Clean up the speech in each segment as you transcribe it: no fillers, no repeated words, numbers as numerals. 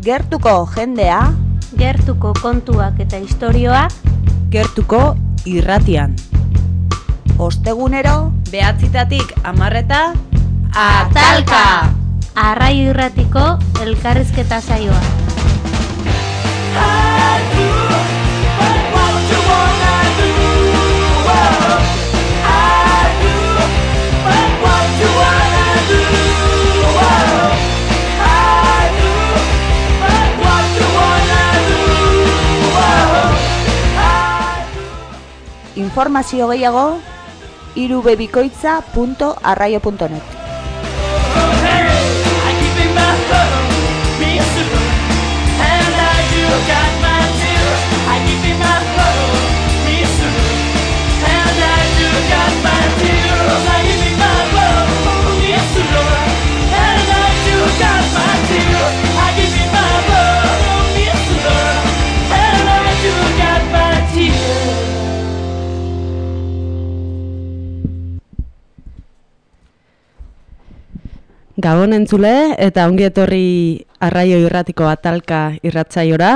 Gertuko jendea, gertuko kontuak eta istorioak, gertuko irratian. Ostegunero, 9:00 10:00 Atalka! Arraio Irratiko elkarrizketa saioa. Informazio gehiago, irubebikoitza.arraio.net. Gabon entzule eta ongi etorri Arraio Irratiko Atalka irratsaiora.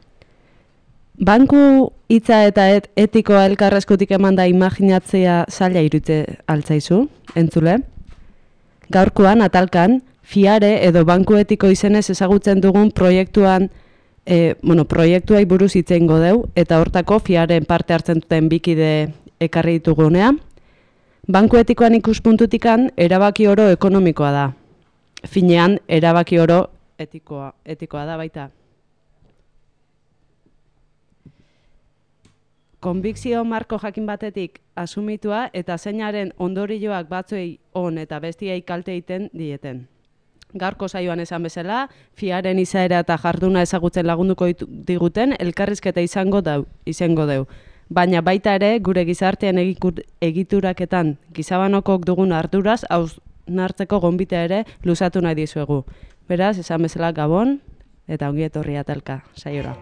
Banku hitza eta etikoa elkarrezkutik emanda imaginatzea zaila irute altzaizu, entzule. Gaurkoan Atalkan FIARE edo banku etiko izenez ezagutzen dugun proiektuai buruz hitz egingo deu eta hortako FIAREn parte hartzen duten bikide ekarri ditugunea. Banku etikoan ikuspuntutikan erabaki oro ekonomikoa da. Finean, erabaki oro etikoa da baita. Konbikzio marko jakin batetik asumitua eta zeinaren ondorioak batzuei on eta bestiei kalte egiten dieten. Gaurko saioan esan bezala, FIAREn izaera eta jarduna ezagutzen lagunduko diguten elkarrizketa izango deu. Baina baita ere, gure gizartean egituraketan gizabanokok dugun arduraz hausnartzeko gonbita ere luzatu nahi dizuegu. Beraz, esan bezala Gabon eta ongi etorri Atalka saiora.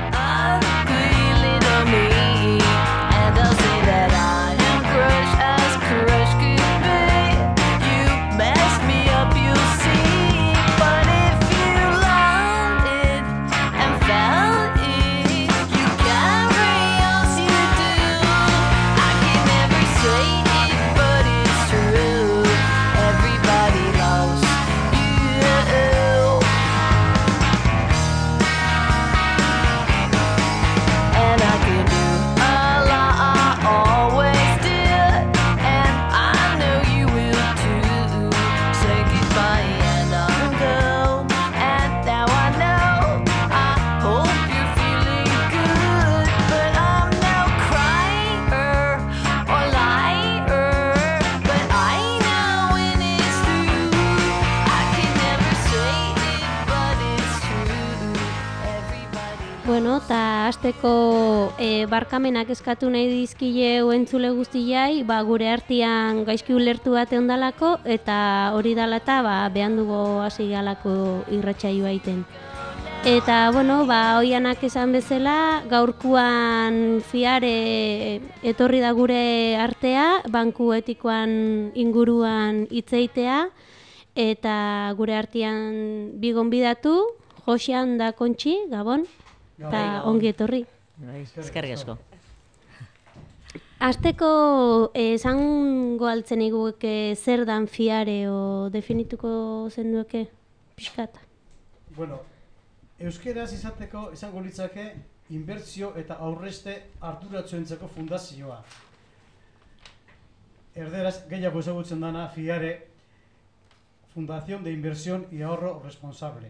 Eta hasteko barkamenak eskatu nahi dizkile entzule guztiai, gure artean gaizki ulertu bat eondalako eta hori dala eta behan dugu hasi galako irratsaioa egiten. Eta, oianak esan bezala, gaurkoan FIARE etorri da gure artea, banku etikoan inguruan hitz egitea, eta gure artean bi gonbidatu, Josean da Kontxi, Gabon. Eta ongi etorri. Eskerrik asko. Hasteko esango altzen iguke zer dan FIARE o definituko zendueke pixkat? Euskeraz izateko esango litzake inbertsio eta aurrezte arduratsuentzako fundazioa. Erderaz gehiago ezagutzen dana FIARE, Fundación de Inversión y Ahorro Responsable.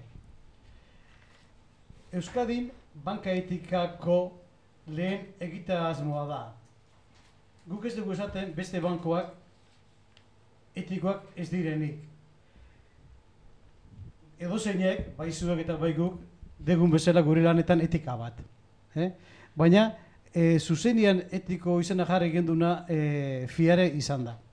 Euskadin banka etikako lehen egita asmoa da. Guk ez dugu esaten beste bankoak etikoak ez direnik. Edozeinek, bai zuek eta bai guk, degun bezala gure lanetan etika bat. Baina, zuzenian etiko izena jarri genduna FIARE izan da.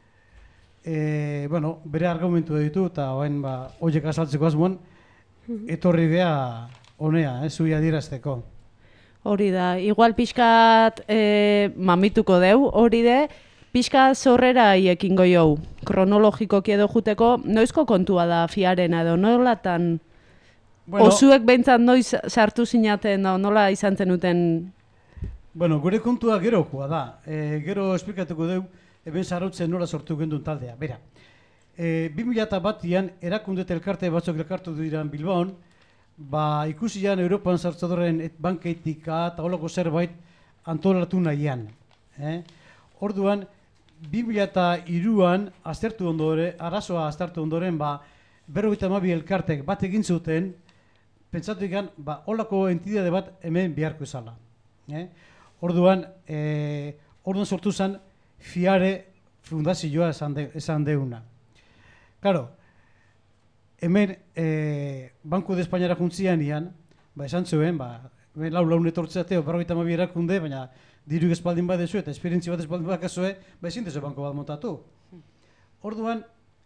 Bere argumentu ditu eta horiek azaltzeko asmoan, etorri beha honea, zui adierazteko. Hori da, igual pixkat mamituko deu, hori de, pixkat zorrera iekingo jau, kronologikoki edo juteko, noizko kontua da FIAREna edo nolatan Bueno, Osuek behintzat noiz sartu zinaten, nola izan zenuten? Bueno, gure kontua gerokoa da. Gero esplikatuko dugu, hemen zarautzen nola sortu gendun taldea. Bera, 2001an erakunde eta elkarte batzuk elkartu diran Bilbaon, ikusian Europan sartzadoren banketika eta holako zerbait antolatu nahian. Orduan, 2002an arazoa aztertu ondoren, 52 elkartek bat egin zuten, pentsatu ikan, holako entidade bat hemen beharko izala. Orduan sortu zen FIARE fundazioa esan deuna. Claro, hemen Banco de Espainiara juntzian ian, esan zuen, laun etortzateo, 52 erakunde, baina diru espaldin badezu eta esperientzi bat espaldin bakazue, ezin dezu banko bat montatu. Orduan,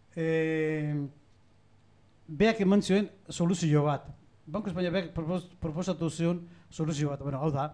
beak eman zuen soluzio bat. Banco Espainia beak proposatu zuen soluzio bat. Bueno, hau da,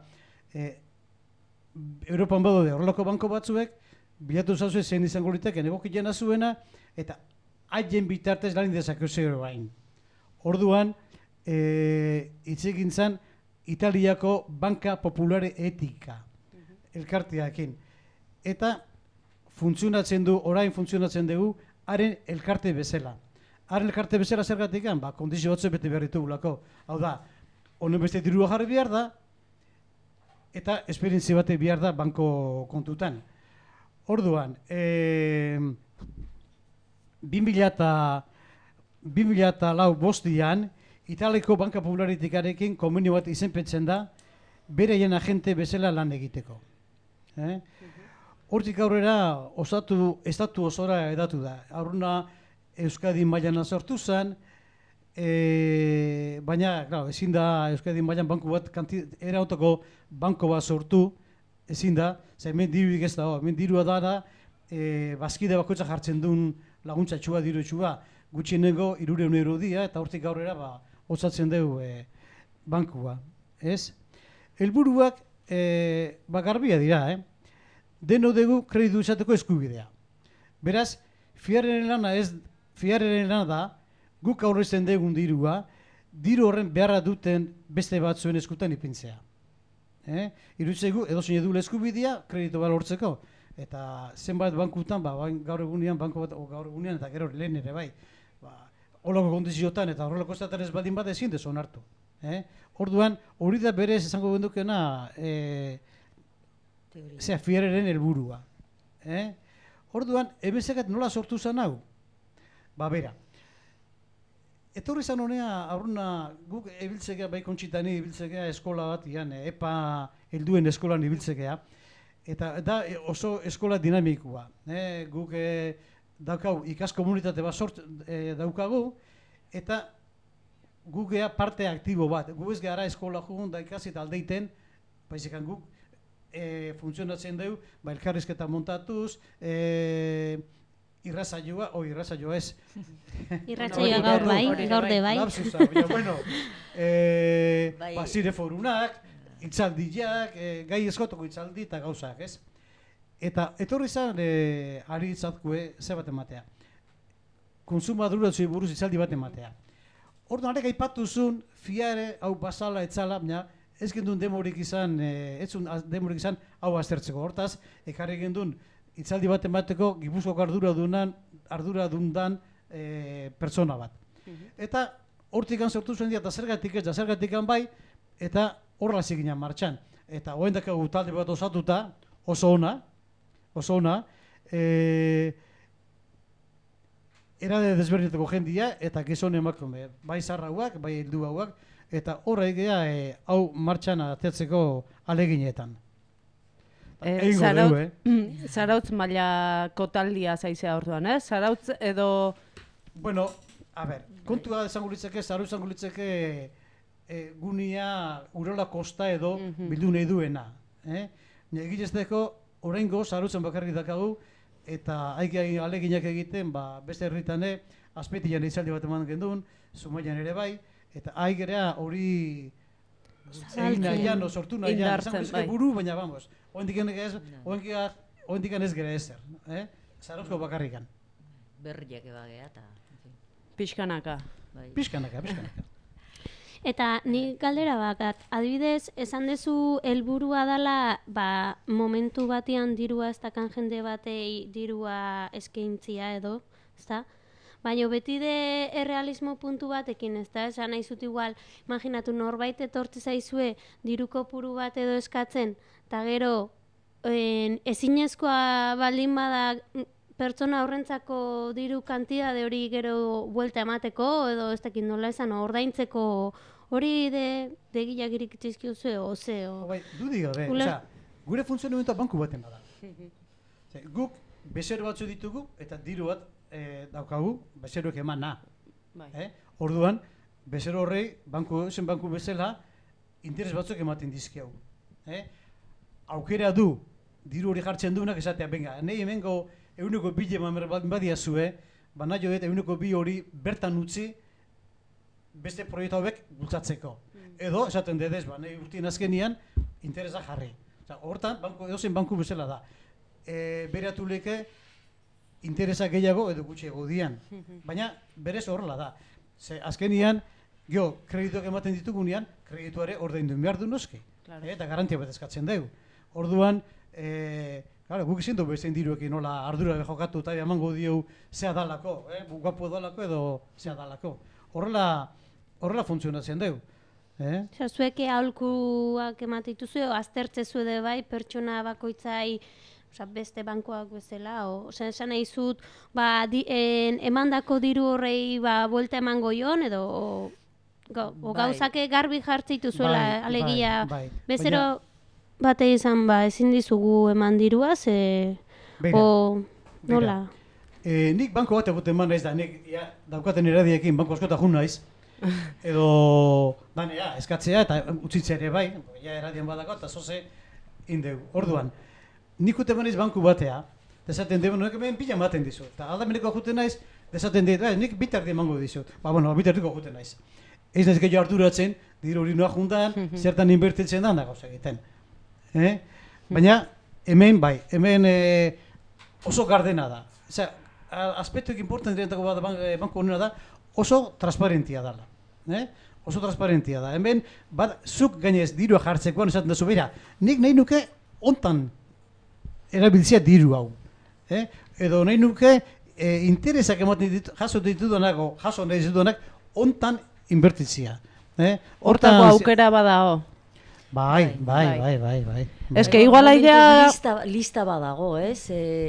Europan badaude horrelako banko batzuek, bilatu zauzue zein izango liteken egokiena zuena, eta haien bitartez lan dezakeu zero bain. Orduan, hitz egin zen Italiako Banka Populare Etika elkartearekin. Eta orain funtzionatzen dugu, haren elkarte bezala. Haren elkarte bezala zergatik, kondizio batzu bete behar ditugulako. Hau da, honen beste dirua jarri behar da, eta esperientzi bate behar da banko kontutan. Orduan, 2004 bostian, Italiako Banka Popularitikarekin komunio bat izenpetzen da, bereien agente bezala lan egiteko. Hortik aurrera, estatu osora edatu da. Aurruna Euskadi mailan sortu zen, baina, ezin da Euskadi mailan banku bat, erautako banko bat sortu, ezin da, hemen dirurik ez da, hemen dirua da, bazkide bakoitza jartzen duen laguntza txua, diru txua, gutxieneko 300 euro dia, eta hortik aurrera osatzen dugu bankua. Helburuak garbia dira, deno dugu kreditu izateko eskubidea. Beraz, FIARren lana da, guk aurrezten dugun dirua, diru horren beharra duten beste batzuen eskutan ipintzea. Iruditzegu edozein edule eskubidea kreditu bat lortzeko. Eta zenbait bankutan, gaur egunean, gaur egunean eta gero lehen ere bai, holako kondiziotan eta horrelako estaten ez baldin bat ezin dezu onartu. Orduan, hori da berez esango gendukena FIARren helburua. Orduan, ebezekat nola sortu zen hau? Bera, etorri zan honea, aurruna guk ibiltzekea, bai kontxitani ibiltzekea eskola bat, EPA helduen eskolan ibiltzekea, eta da oso eskola dinamikoa. Guk daukau ikas komunitate bat daukagu, eta guk gea parte aktibo bat. Gu ez gara eskola jugun da ikasi eta aldeiten, baizikan guk funtzionatzen dugu, elkarrizketa montatuz, irrasaioa ez. Irratsaioa gaur de bai. Lapsusa, bueno, zire forunak, itzaldiak, gai eskotoko itzaldi eta gauzak, ez? Eta etorri zan, ari itzalkue, ze bat ematea. Konsumaduratzu buruz itzaldi bat ematea. Orduan, arek aipatu zuen, FIARre hau basala etzala, baina ez gendun demorik izan, hau aztertzeko. Hortaz, ekarri gendun, itzaldi bat emateko Gipuzkoako arduradundan pertsona bat. Eta hortik sortu zuen dira, eta zergatik ez da, zergatik bai, eta horrela ziginan martxan. Eta hoen dakagu talde bat osatuta, oso ona, erade desberdinetako jendia, eta gizon emakume, bai zarrauak, bai heldu hauak, eta horrek hau martxan ateatzeko aleginetan. Zarautz mailako taldia zaizea orduan, Zarautz edo... Bueno, kontua izango litzeke, Zarautz izango litzeke gunia Urola Kosta edo bildu nahi duena. Egitezteko, oraingo Zarautzen bakarrik dakagu, eta haik aleginak egiten, beste herritane, Azpeitian itzaldi bat eman gendun, Zumaian ere bai, eta haik ere hori egin nahian, sortu nahian, izango litzeke buru, baina vamos, oendikan ez gera ezer, Zarautzko bakarrikan. Berriak ebagea eta... Pixkanaka. Pixkanaka. Eta ni galdera bakat, adibidez, esan dezu helburua dela, momentu batean dirua ez dakan jende batei dirua eskaintzia edo, ezta? Baina beti de errealismo puntu batekin, ezta? Esan nahi zut igual, imaginatu norbait etortze zaizue diru kopuru bat edo eskatzen, eta gero ezinezkoa baldin bada pertsona horrentzako diru kantidade hori gero buelta emateko edo ez dakit nola esan ordaintzeko hori degilak irikitizkiozue ozeo. Dudi gabe, gure funtzionamentua banku baten bada. Guk bezero batzu ditugu eta diru bat daukagu bezeroek emana. Orduan, bezero horrei, banku bezala, interes batzuk ematen dizkiau. Aukera du, diru hori jartzen duenak esatea, benga, nahi hemengo eguneko bile badiazue, nahi jodet eguneko bi hori bertan utzi beste proiektu hauek bultzatzeko. Edo, esaten dedez, nahi urtien azkenian, interesa jarri. Hortan, edozein banku bezala da. Beratu leke, interesa gehiago edo gutxiago dian. Baina, berez horrela da. Azkenian, kredituak ematen ditugunean, kredituare ordaindu behar du noski. Eta garantia bat eskatzen dugu. Orduan, guk izin dugu bestein diruekin nola ardura jokatu eta emango diu zea dalako, guapo dalako edo zea dalako. Horrela funtzionatzen dugu. Zueke aholkuak ematituzu, aztertzezu edo bai, pertsona bakoitzai beste bankoak bezala, esan nahi zut, emandako diru horrei buelta emango joan, edo gauzake garbi jartzeitu zuela alegia. Bezero bate izan, ezin dizugu eman dirua, nola? Nik banko bat egoten eman naiz da, nik daukaten eradiekin banko askota jun naiz. Edo, eskatzea eta utzitzea ere bai, eradian badako eta zoze indegu. Orduan, nik juten naiz banku batea, desaten dugu, nik hemen pila ematen dizut. Eta aldameneko juten naiz, desaten dut, nik bitardi emango dizut. Bitardiko juten naiz. Ez naiz gehiago arduratzen, diru hori noa juntan, zertan inbertitzen da, gauza egiten. Baina, hemen oso gardena da. Aspektuik importante direntako bat banko honena da, oso transparentia dela. Oso transparentia da. Hemen, zuk gainez dirua jartzekoan esaten duzu, beira, nik nahi nuke ontan erabiltzea diru hau. Edo nahi nuke interesak ematen jaso nahi ditudanak ontan inbertitzea. Hortako aukera badao. Bai. Ez que igual aidea... Lista badago, ez?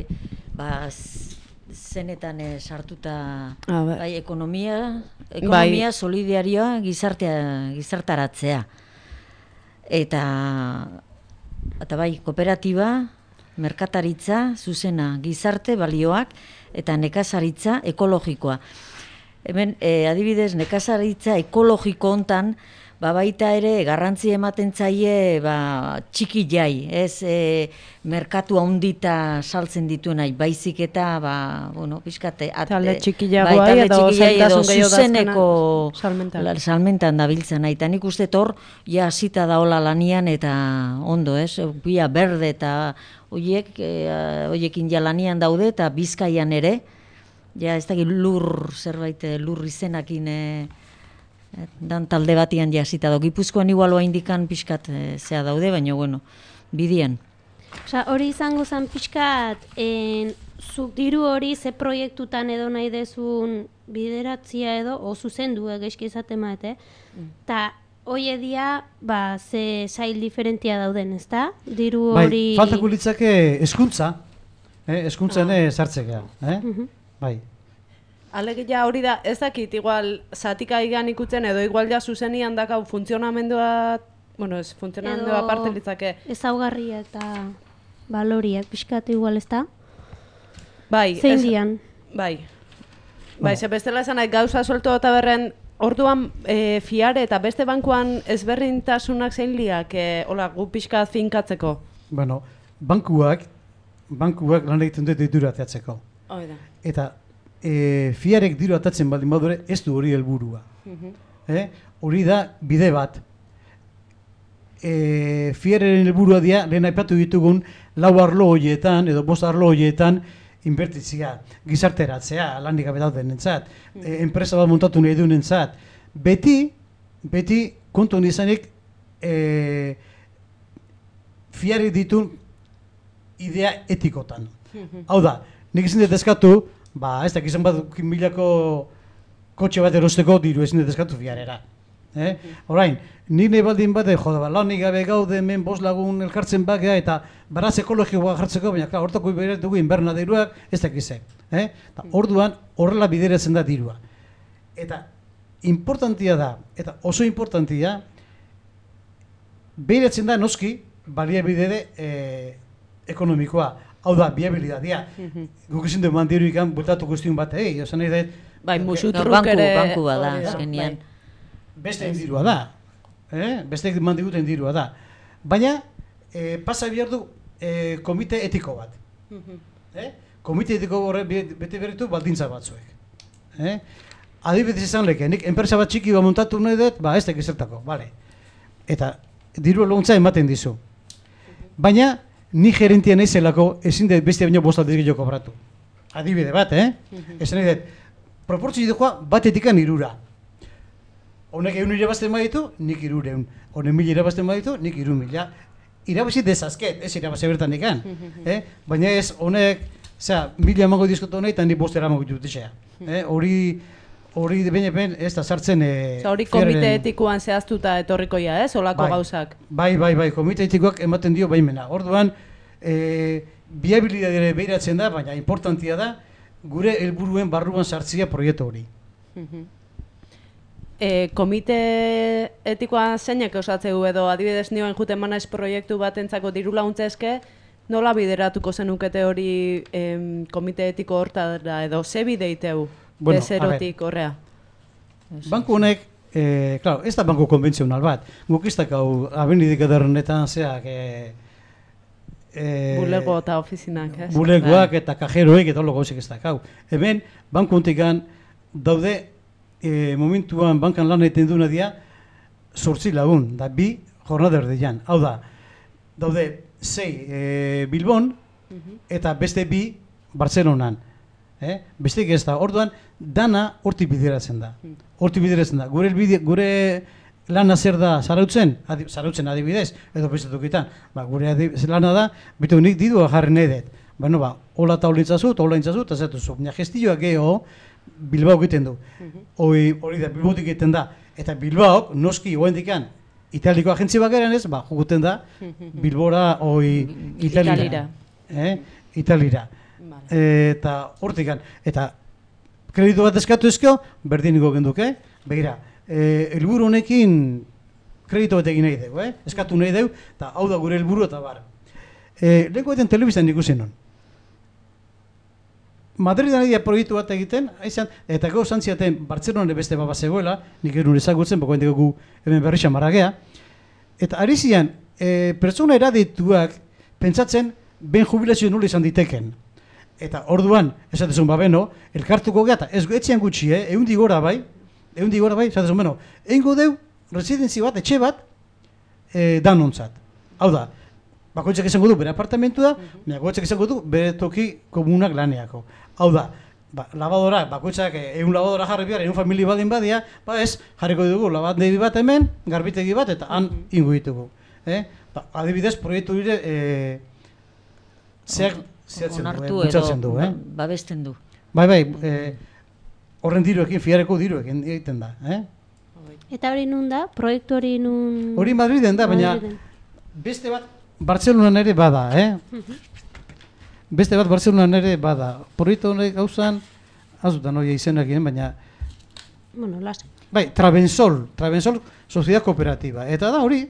Zenetan sartuta ekonomia solidarioa gizartaratzea. Eta bai, kooperatiba, merkataritza, zuzena, gizarte balioak eta nekazaritza ekologikoa. Hemen, adibidez, nekazaritza ekologiko hontan, baita ere garrantzi ematen zaie txiki jai, ez merkatu handita saltzen ditu nahi, baizik eta, pixkate, talde txiki jagoa edo zuzeneko salmentan dabiltzen nahi. Eta nik uste hor, hasita daola lanian eta ondo, ez? Bia berde eta hoiekin lanian daude eta Bizkaian ere, ez dakit lur izenakin dan talde batian jasita da. Gipuzkoan igualoa indikan pixkat zea daude, baina, bidian. Hori izango zen pixkat, zuk diru hori ze proiektutan edo nahi dezun bideratzia edo, zuzendu gaizki izaten maete, eta hoi edia, ze sail diferentia dauden, ezta? Diru hori... Bai, faltako litzake eskuntza, eskuntzan sartzea, bai. Alegia hori da, ez dakit, igual, zatika igan ikutzen edo igual ja zuzenian dakau funtzionamendua, funtzionamendua parte litzake. Ezaugarria eta baloriak, pixkat igual, ez da? Bai. Zein dian? Bai, ze bestela esan nahi gauza suelto eta berren, orduan fiare eta beste bankuan ezberdintasunak zein liak, gu pixka finkatzeko? Bueno, bankuak lan egiten dut diru ateatzeko. Eta fiarek diru atatzen baldin badure ez du hori helburua. Hori da bide bat. Fiaren helburua dira, lehen aipatu ditugun, 4 arlo horietan edo 5 arlo horietan inbertitzea, gizarteratzea, lanik gabe dauden entzat, enpresa bat montatu nahi duen entzat. Beti beti kontu izanik fiari ditun idea etikotan. Hau da, nik ezin dut eskatu, ez dakizan bat milako kotxe bat erosteko diru ezin dut eskatu fiarera. Orain, nik nahi baldin bade, lanik gabe gaude hemen 5 lagun elkartzen bakea eta baraz ekologikoa jartzeko, baina hortako bere dugu inberna diruak ez dakizek. Orduan horrela bideratzen da dirua. Eta importantia da, eta oso importantia, behiratzen da noski baliabide ekonomikoa. Hau da, biabilidadia. Guk ezin du mandiru ikan bultatu guztiun bat, esan nahi dut... Bai, musutruk ere... Bankua da, azkenian. Beste dirua da. Beste mandiguten dirua da. Baina, pasa behar du komite etiko bat. Komite etiko horre bete berritu baldintza batzuek. Adibidez izan leke, nik enpresa bat txiki montatu nahi dut, ez da gizertako, bale. Eta diru laguntza ematen dizu. Baina, ni gerentia naizelako ezin dut beste baino 5 aldiz gehiago kobratu. Adibide bat, esan nahi dut, proportzio joa batetikan 3. Honek 100 irabazten baditu, nik 300. Honek 1000 irabazten baditu, nik 3000. Irabazi dezazket, ez irabazi bertan ikan. Baina ez, honek, 1000 emango dizkotu nahi, eta nik 5 eramango ditutizea. Hori behin ez da sartzen... Hori komite etikoan zehaztuta etorrikoia, olako gauzak? Bai, komite etikoak ematen dio baimena. Orduan, biabilidadere behiratzen da, baina importantia da, gure helburuen barruan sartzia proiektu hori. Komite etikoa zeinek osatzeu edo adibidez nioen juten manaiz proiektu batentzako diru laguntzezke, nola bideratuko zenukete hori komite etiko hortara edo ze bideiteu? Bezerotik horrea. Banku honek, ez da banku konbentzional bat. Guk ez dakau abenidik edarrenetan zeak... Bulego eta ofizinak, ez? Bulegoak eta kajeroek eta holo gauzek ez dakau. Hemen, banku hontikan daude, momentuan bankan lan egiten duena dia, 8 lagun, da 2 jornader dian. Hau da, daude 6 Bilbon eta beste 2 Barcelonan. Besteik ez da, orduan dana hortik bideratzen da. Gure lana zer da zarautzen adibidez, edo bestetukitan. Gure lana da, bitu nik didua jarri nahi dut. Hola eta hola intzazu, eta zatuzu. Baina gestioak geho, Bilbao egiten du. Hori da, Bilbao egiten da. Eta Bilbao, noski, oendikan, italiko agentzi bakeran ez, juguten da, Bilbora, Italira. Italira. Eta hortikan, eta kreditu bat eskatu ezkio, berdiniko genduke, begira, helburu honekin kreditu bat egin nahi dugu, eskatu nahi dugu, eta hau da gure helburu eta bar. Leko eten telebiztan ikusi non. Madridan egia proiektu bat egiten, eta gau zantziaten Bartzelonare beste baba zegoela, nik erun ezagutzen, bako gu hemen berrixan maragea, eta ari zian, pertsona eradituak pentsatzen ben jubilazio nula izan diteken. Eta orduan, esatezun beno, elkartuko geha, ez etxean gutxi, eundi gora bai, esatezun beno, eingo deu, residenzi bat, etxe bat, danontzat. Hau da, bakoitzak izango du bere apartamentu da, bakoitzak izango du bere toki komunak laneako. Hau da, labadora, bakoitzak labadora jarri behar, familia baldin badia, ez, jarriko dugu labandegi bat hemen, garbitegi bat, eta han ingo ditugu. Adibidez, proiektu dire, onartu edo babesten du. Bai, horren diruekin, fiareko diruekin egiten da. Eta hori nun da? Proiektu hori nun... Hori Madriden da, baina beste bat Bartzelonan ere bada. Beste bat Bartzelonan ere bada. Proiektu honek gauzan, azutan hori izenak egin, baina... Bueno, lasa. Bai, Travensol Sociedad Kooperativa. Eta da hori,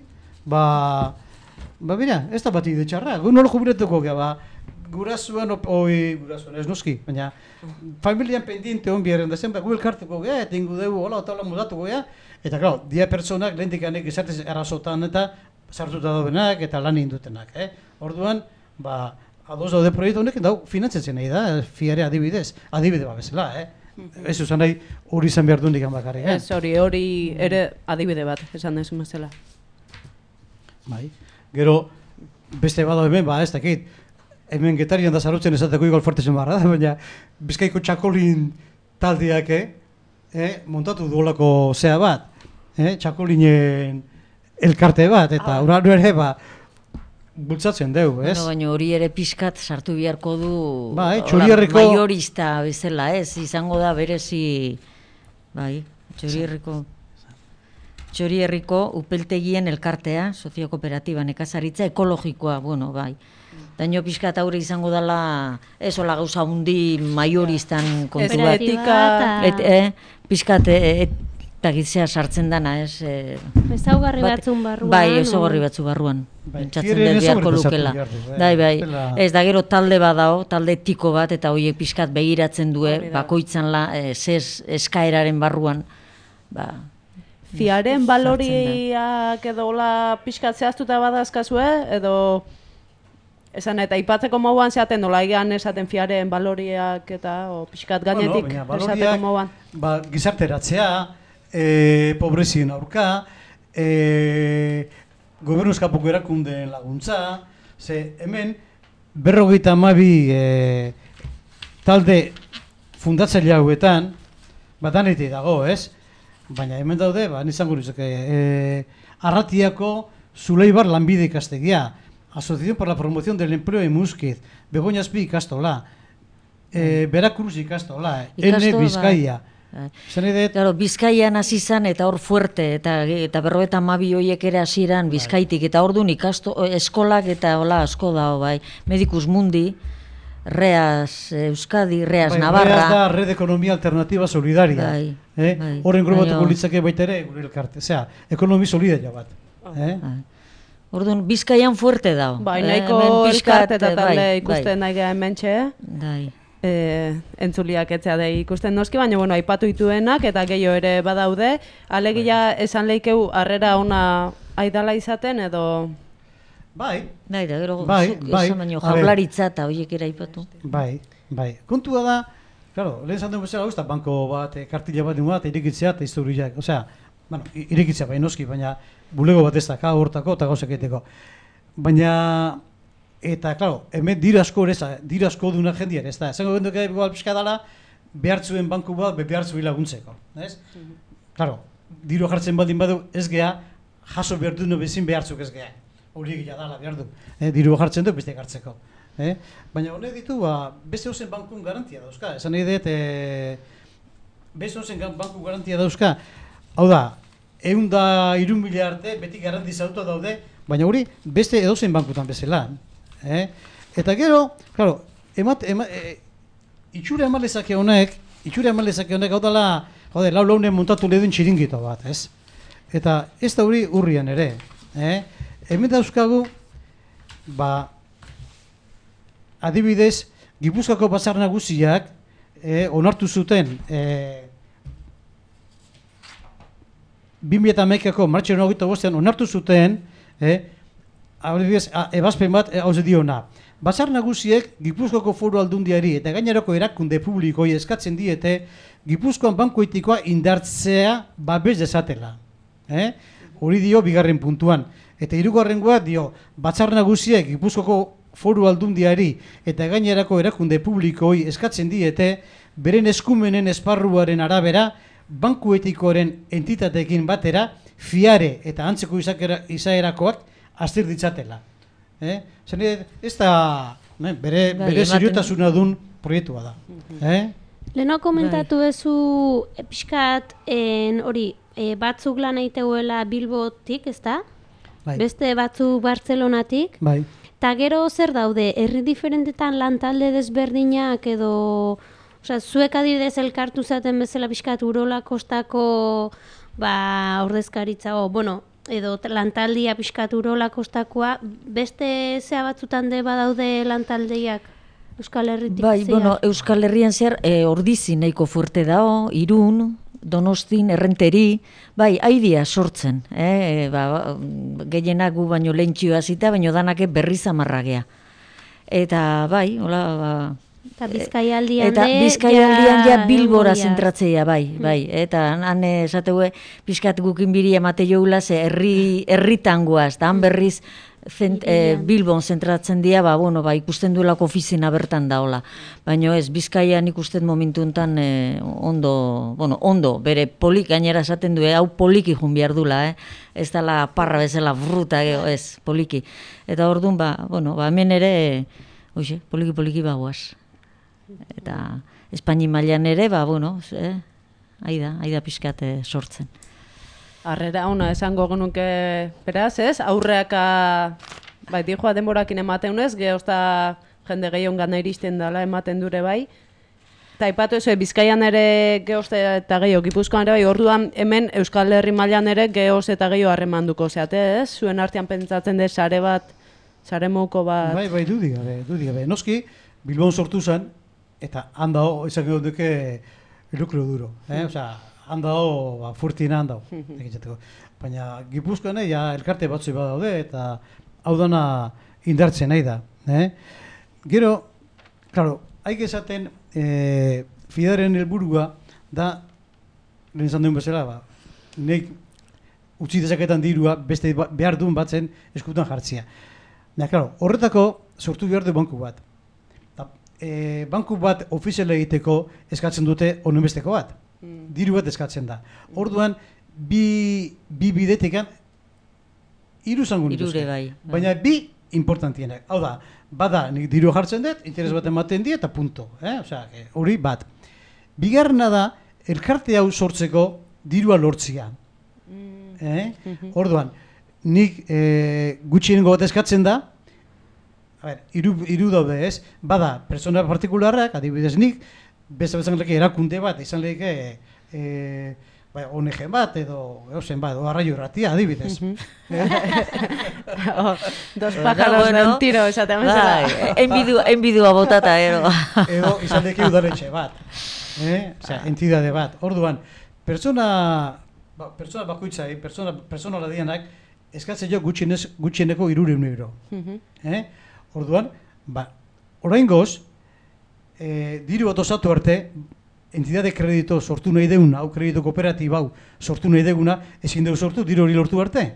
bera, ez da bat ide txarra. Gu nolo jubiletuko geha, gurasoan ez noski, baina familian pendiente hon biherren da zen, gu elkartuko geha, eta ingo dugu, hola, eta hola mudatuko geha, eta klar, dia pertsonak lehentikanek izartez arazotan eta sartuta daudenak eta lan indutenak. Orduan, adoz daude proiektu honek, dau finantzatzen nahi da, fiare adibidez, adibide bezala, ez usan nahi hori izan behar duendik bakarrik. Ez hori ere adibide bat, esan desu mazela. Bai, gero, beste bado hemen, ez dakit, hemen Getarian da zarutzen esateko igual fuertezen barra da, baina Bizkaiko txakolin taldeak montatu duolako zea bat. txakolinen elkarte bat, eta uraro ere, bultzatzen dugu, ez? Bueno, baina hori ere pixkat sartu biharko du Txorierriko maiorista bezala, ez? Izango da berezi, Txorierriko upeltegien elkartea, soziokooperatiba, nekazaritza ekologikoa, Daino pixkat aurre izango dela, ez hola gauza hundi maioristan kontu bat. Pixkat eta gitzea sartzen dana, ez? Ezaugarri batzun barruan. Bai, ezaugarri batzu barruan. Pentsatzen dut beharko lukela. Ez da gero talde bat dao, talde tiko bat, eta horiek pixkat begiratzen due, bakoitzan eskaeraren barruan. Fiaren baloriak edo pixkat zehaztuta badazkazue, edo esan eta ipatzeko mauan zeaten nola egan esaten fiaren baloriak eta pixkat gainetik esateko mauan. Gizarteratzea, pobrezien aurka, gobernuz kapoko erakundeen laguntza, ze hemen 52 talde fundatzaile hauetan, danetik dago, ez? Baina hemen daude, nizango nizake, Arratiako Zuleibar lanbide ikastegia, Asociación por la Promoción del Empleo en Muskiz, Begoña Azpi ikastola, Veracruz ikastola, N Bizkaia. Claro, Bizkaian hasi zen eta hor fuerte, eta 52 horiek ere hasieran Bizkaitik, eta hor duen eskolak eta hola asko dago, Medicus Mundi, Reas Euskadi, Reas Navarra. Reas da Red Economía Alternativa Solidaria. Horren grobatuko litzake baita ere, gure elkarte. Osea, ekonomi solidaria bat. Orduan, Bizkaian fuerte dago. Nahiko elkarte eta talde ikusten nahi geha hementxe. Entzuliak etzea da ikusten noski, baina aipatu dituenak eta gehiago ere badaude. Alegia esan leikeu harrera ona aidala izaten edo... Bai, da gero esan baino jaurlaritza eta horiek ere aipatu. Bai. Kontua da, claro, lehen zan duen bezala guzta, banko bat, kartila bat duen bat, irekitzea eta historiak. Osea, irekitzea bai noski, baina bulego bat ez da, hortako eta gauzak egiteko. Baina, eta, claro, hemen diru asko duna jendian, ez da. Zango genduke pixka dala, behartzuen banku bat, behartzui laguntzeko. Claro, diru jartzen baldin badu ez geha, jaso behar duen bezin behartzuk ez geha. Hori egia dala behar du. Diru jartzen du beste gartzeko. Baina honek ditu, beste hozen bankun garantia dauzka. Esan nahi dut, beste hozen bankun garantia dauzka. Hau da, 103.000 arte beti garantizatuta daude, baina hori beste edozein bankutan bezala. Eta gero, claro, itxura eman lezake honek, hau dela, lau-launen montatu lehedun txiringito bat, ez? Eta ez da hori urrian ere, hemen dauzkagu, adibidez, Gipuzkoako Batzar Nagusiak onartu zuten 2011ko martxoaren 25ean onartu zuten ebazpen bat hauze diona. Batzar Nagusiek Gipuzkoako Foru Aldundiari eta gainerako erakunde publikoi eskatzen diete Gipuzkoan banku etikoa indartzea babes dezatela. Hori dio bigarren puntuan. Eta hirugarrengoa dio, Batzar Nagusiek Gipuzkoako Foru Aldundiari eta gainerako erakunde publikoi eskatzen diete beren eskumenen esparruaren arabera banku etikoaren entitateekin batera fiare eta antzeko izaerakoak azter ditzatela. Ez da bere seriotasuna dun proiektua da. Leheno komentatu bezu pixkat hori batzuk lan egiteuela Bilbotik, ez da? Beste batzuk Bartzelonatik. Bai. Ta gero zer daude, herri diferentetan lantalde desberdinak edo, zuek adibidez elkartu zaten bezala pixkat Urola Kostako ordezkaritza, edo lantaldia pixkat Urola Kostakoa, beste zea batzutan badaude lantaldeiak Euskal Herritik zehar? Euskal Herrian zehar Ordizi nahiko fuerte dao, Irun, Donostin, Errenteri, haidia sortzen, gehienak gu baino lehentxio hasita, baino danake berriz amarragea. Eta hola... Eta Bizkaialdian ja Bilbora zentratzeia, eta han esategue pixkat gukin biri emate joula, ze herritan guaz, eta han berriz Bilbon zentratzen dira, ikusten duelako ofizina bertan daola. Baina ez, Bizkaian ikusten momentu enten ondo, bere polik gainera esaten du, hau poliki jun behar dula, ez dela parra bezala bruta, ez, poliki. Eta orduan, hemen ere, poliki bagoaz. Eta Espaini mailan ere, aida pixkat sortzen. Harrera ona esango genuke beraz, ez? Aurreaka dijoa denborakin ematen ez, geozta jende gehiongan iristen dela ematen dure bai. Eta aipatu ez, Bizkaian ere geozta eta gehiago, Gipuzkoan ere bai, orduan hemen Euskal Herri mailan ere geoz eta gehiago harremanduko zeate, ez? Zuen artean pentsatzen dut sare bat, sare mouko bat... Bai, dudik gabe. Noski, Bilbon sortu zen, eta handao, izan gero duke, elukro duro. Osea, handao, furtina handao. Baina Gipuzkoan elkarte batzui badaude, eta hau dana indartzen nahi da. Gero, klaro, haik esaten, Fidaren helburua da, lehen izan duen bezala, nek utzi dezaketan dirua beste behar duen batzen eskutan jartzia. Klaro, horretako sortu behar du banku bat. Banku bat ofiziala egiteko eskatzen dute honenbesteko bat. Diru bat eskatzen da. Orduan, bi bidetekan, hiru zango nituzke. Baina bi importantienak. Hau da, bada, nik diru jartzen dut, interes bat ematen di eta punto. Osea, hori bat. Bigarrena da, elkarte hau sortzeko dirua lortzia. Orduan, nik gutxienengo bat eskatzen da, hiru daude ez, bada, pertsona partikularrak, adibidez nik, beste bezan leke erakunde bat, izan leke ONG bat, edo eusen bat, o arraio erratia, adibidez. Dos pájaros de un tiro, esaten bezala. Enbidua botata, edo izan leke udaletxe bat, entidade bat. Orduan, pertsona bakoitzai, pertsona ladianak, eskatzen jo gutxieneko 300 euro. Orduan, oraingoz, diru bat osatu arte, entidade kredito sortu nahi deuna, hau kredito kooperatiba hau sortu nahi deuna, ezin dugu sortu, diru hori lortu arte.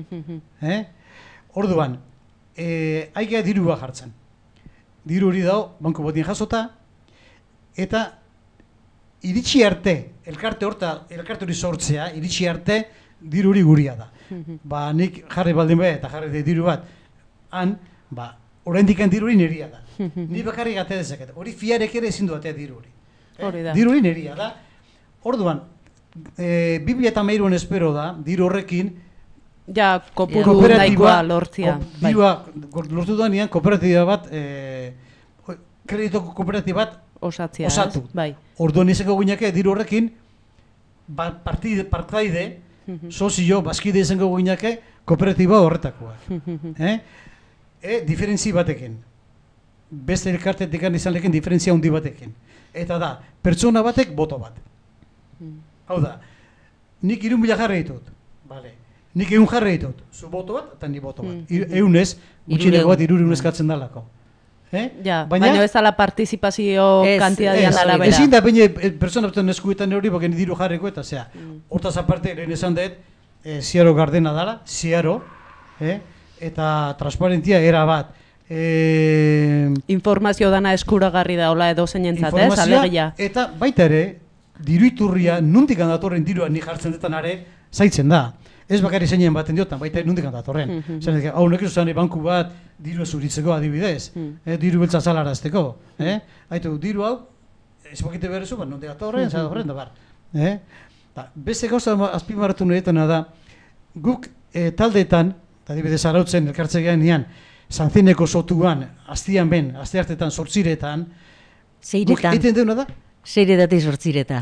Orduan, haikea dirua jartzen. Diru hori dago, banko batien jasota, eta iritsi arte, elkarte hori sortzea, iritsi arte, diru hori guria da. Nik jarri baldin behar eta jarri diru bat, oraindik diru hori neria da. Ni bakarrik atea dezaket. Hori fiarek ere ezin du atea diru hori. Diru hori neria da. Orduan, 2013an espero da, diru horrekin, kopuru nahikoa lortzia. Dirua lortu da nian kooperatiba bat, kredito kooperatiba bat osatu. Orduan izango guinake diru horrekin, partaide, sozio, bazkide izango guinake kooperatiba horretakoa. Diferentzi batekin. Beste elkartetik izan leken diferentzia handi batekin. Eta da, pertsona batek boto bat. Hau da, nik 3.000 jarri ditut. Nik 1 jarri ditut. Zu boto bat eta ni boto bat. 100 gutxieneko bat 300 eskatzen dalako. Baina ez dala partizipazio kantidadian arabera. Ezin da, baina pertsona baten eskuetan hori, baina diru jarriko eta zea. Hortaz aparte, lehen esan dut, Ziaro Gardena dala, Ziaro, eta transparentia era bat. Informazio dana eskuragarri daola edo zeinentzat, alegia. Eta baita ere, diru iturria, nundik handatorren dirua ni jartzen detan are, zaitzen da. Ez bakarri zeinen baten diotan, baita nundik handatorren. Hau nekizu zane banku bat diru zuritzeko adibidez, diru beltza zalarazteko. Haitu, diru hau, ez bakite berrezu, nundik handatorren, zatorren da bar. Beste gauza azpimarratu nahetena da, guk taldeetan, adibidez arautzen elkartzegean nian, Sanzineko sotuan, astian ben, aste hartetan, 8 Zeiretan. Guk egiten deuna da? Zeiretati 8.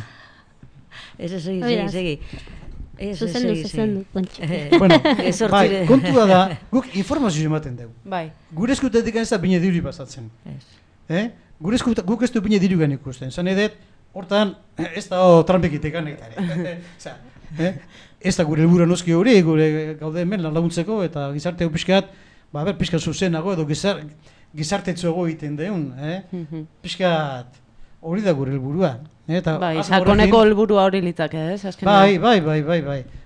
Segi. Zuzendu, Pontxo. Kontua da, guk informazio ematen dugu. Gure eskutetik ez da bine diru pasatzen. Guk ez du bine diru gan ikusten. Zan edet, hortan, ez da trampekitekan egitare. Ez da gure helburua noski hori, gure gaude hemen laguntzeko eta gizarte pixkat, pixkat zuzenago edo gizartetzuago egiten deun. Pixkat hori da gure helburua. Sakoneko helburua hori litzake, ez? Bai.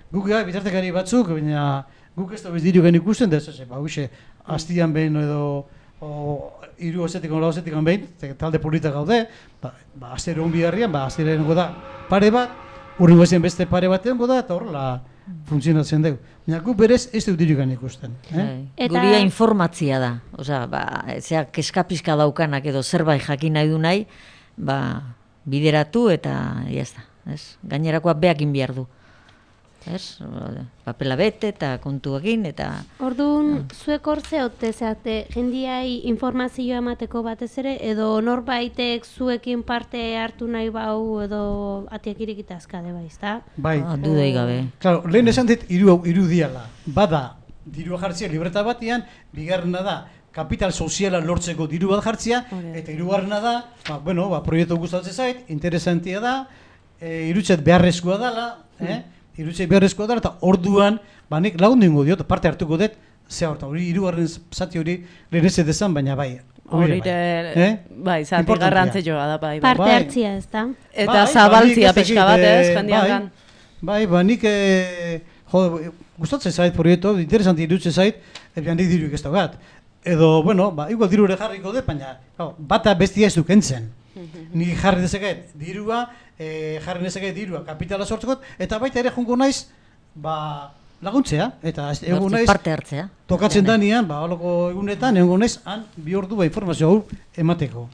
Guk bitartekari batzuk, baina guk ez da bez dirugan ikusten, da ez, hoxe, hastian behin edo hiru ozetik, lau ozetik behin, talde politak gaude, astero hon biharrian, astero egongo da pare bat, urrengo ezen beste pare bat egongo da, eta horrela funtzionatzen dugu. Baina guk berez ez dut dirugan ikusten. Guria informatzia da, zeak eskapizka daukanak edo zerbait jakin nahi du nahi, bideratu eta jazta. Gainerakoak beakin behar du. Papela bete eta kontuekin eta... Orduan, zuek hortze hote zeate, jendiai informazioa emateko batez ere, edo norbaitek zuekin parte hartu nahi bau edo atiak irikita azkade bai, ezta? Bai. Dudei gabe. Claro, lehen esan dit hiru diala. Bada, dirua jartzea libreta batean, bigarrena da, kapital soziala lortzeko diru bat jartzea, eta hirugarrena da, proiektu gustatzen zait, interesantia da, irutzet beharrezkoa dela, irutzei beharrezkoa dara, eta orduan, nik lagundu ingo diot, parte hartuko dut, hori hirugarren zati hori lehen ez edezan, baina bai. Bai, zati garrantzioa da, bai. Parte hartzia, ez da? Eta zabaltzia pixka bat ez, jendiagan. Bai, nik, gustatzen zait proiektu, interesanti irutzen zait, nik diruik ez daugat. Edo, igual diru ere jarriko dut, baina bata bestia ez dukentzen. Ni jarri dezaket dirua, kapitala sortzeko, eta baita ere jongo naiz, laguntzea, eta egon naiz, parte hartzea. Tokatzen danean, holoko egunetan, egon naiz, han bi ordu informazio hau emateko.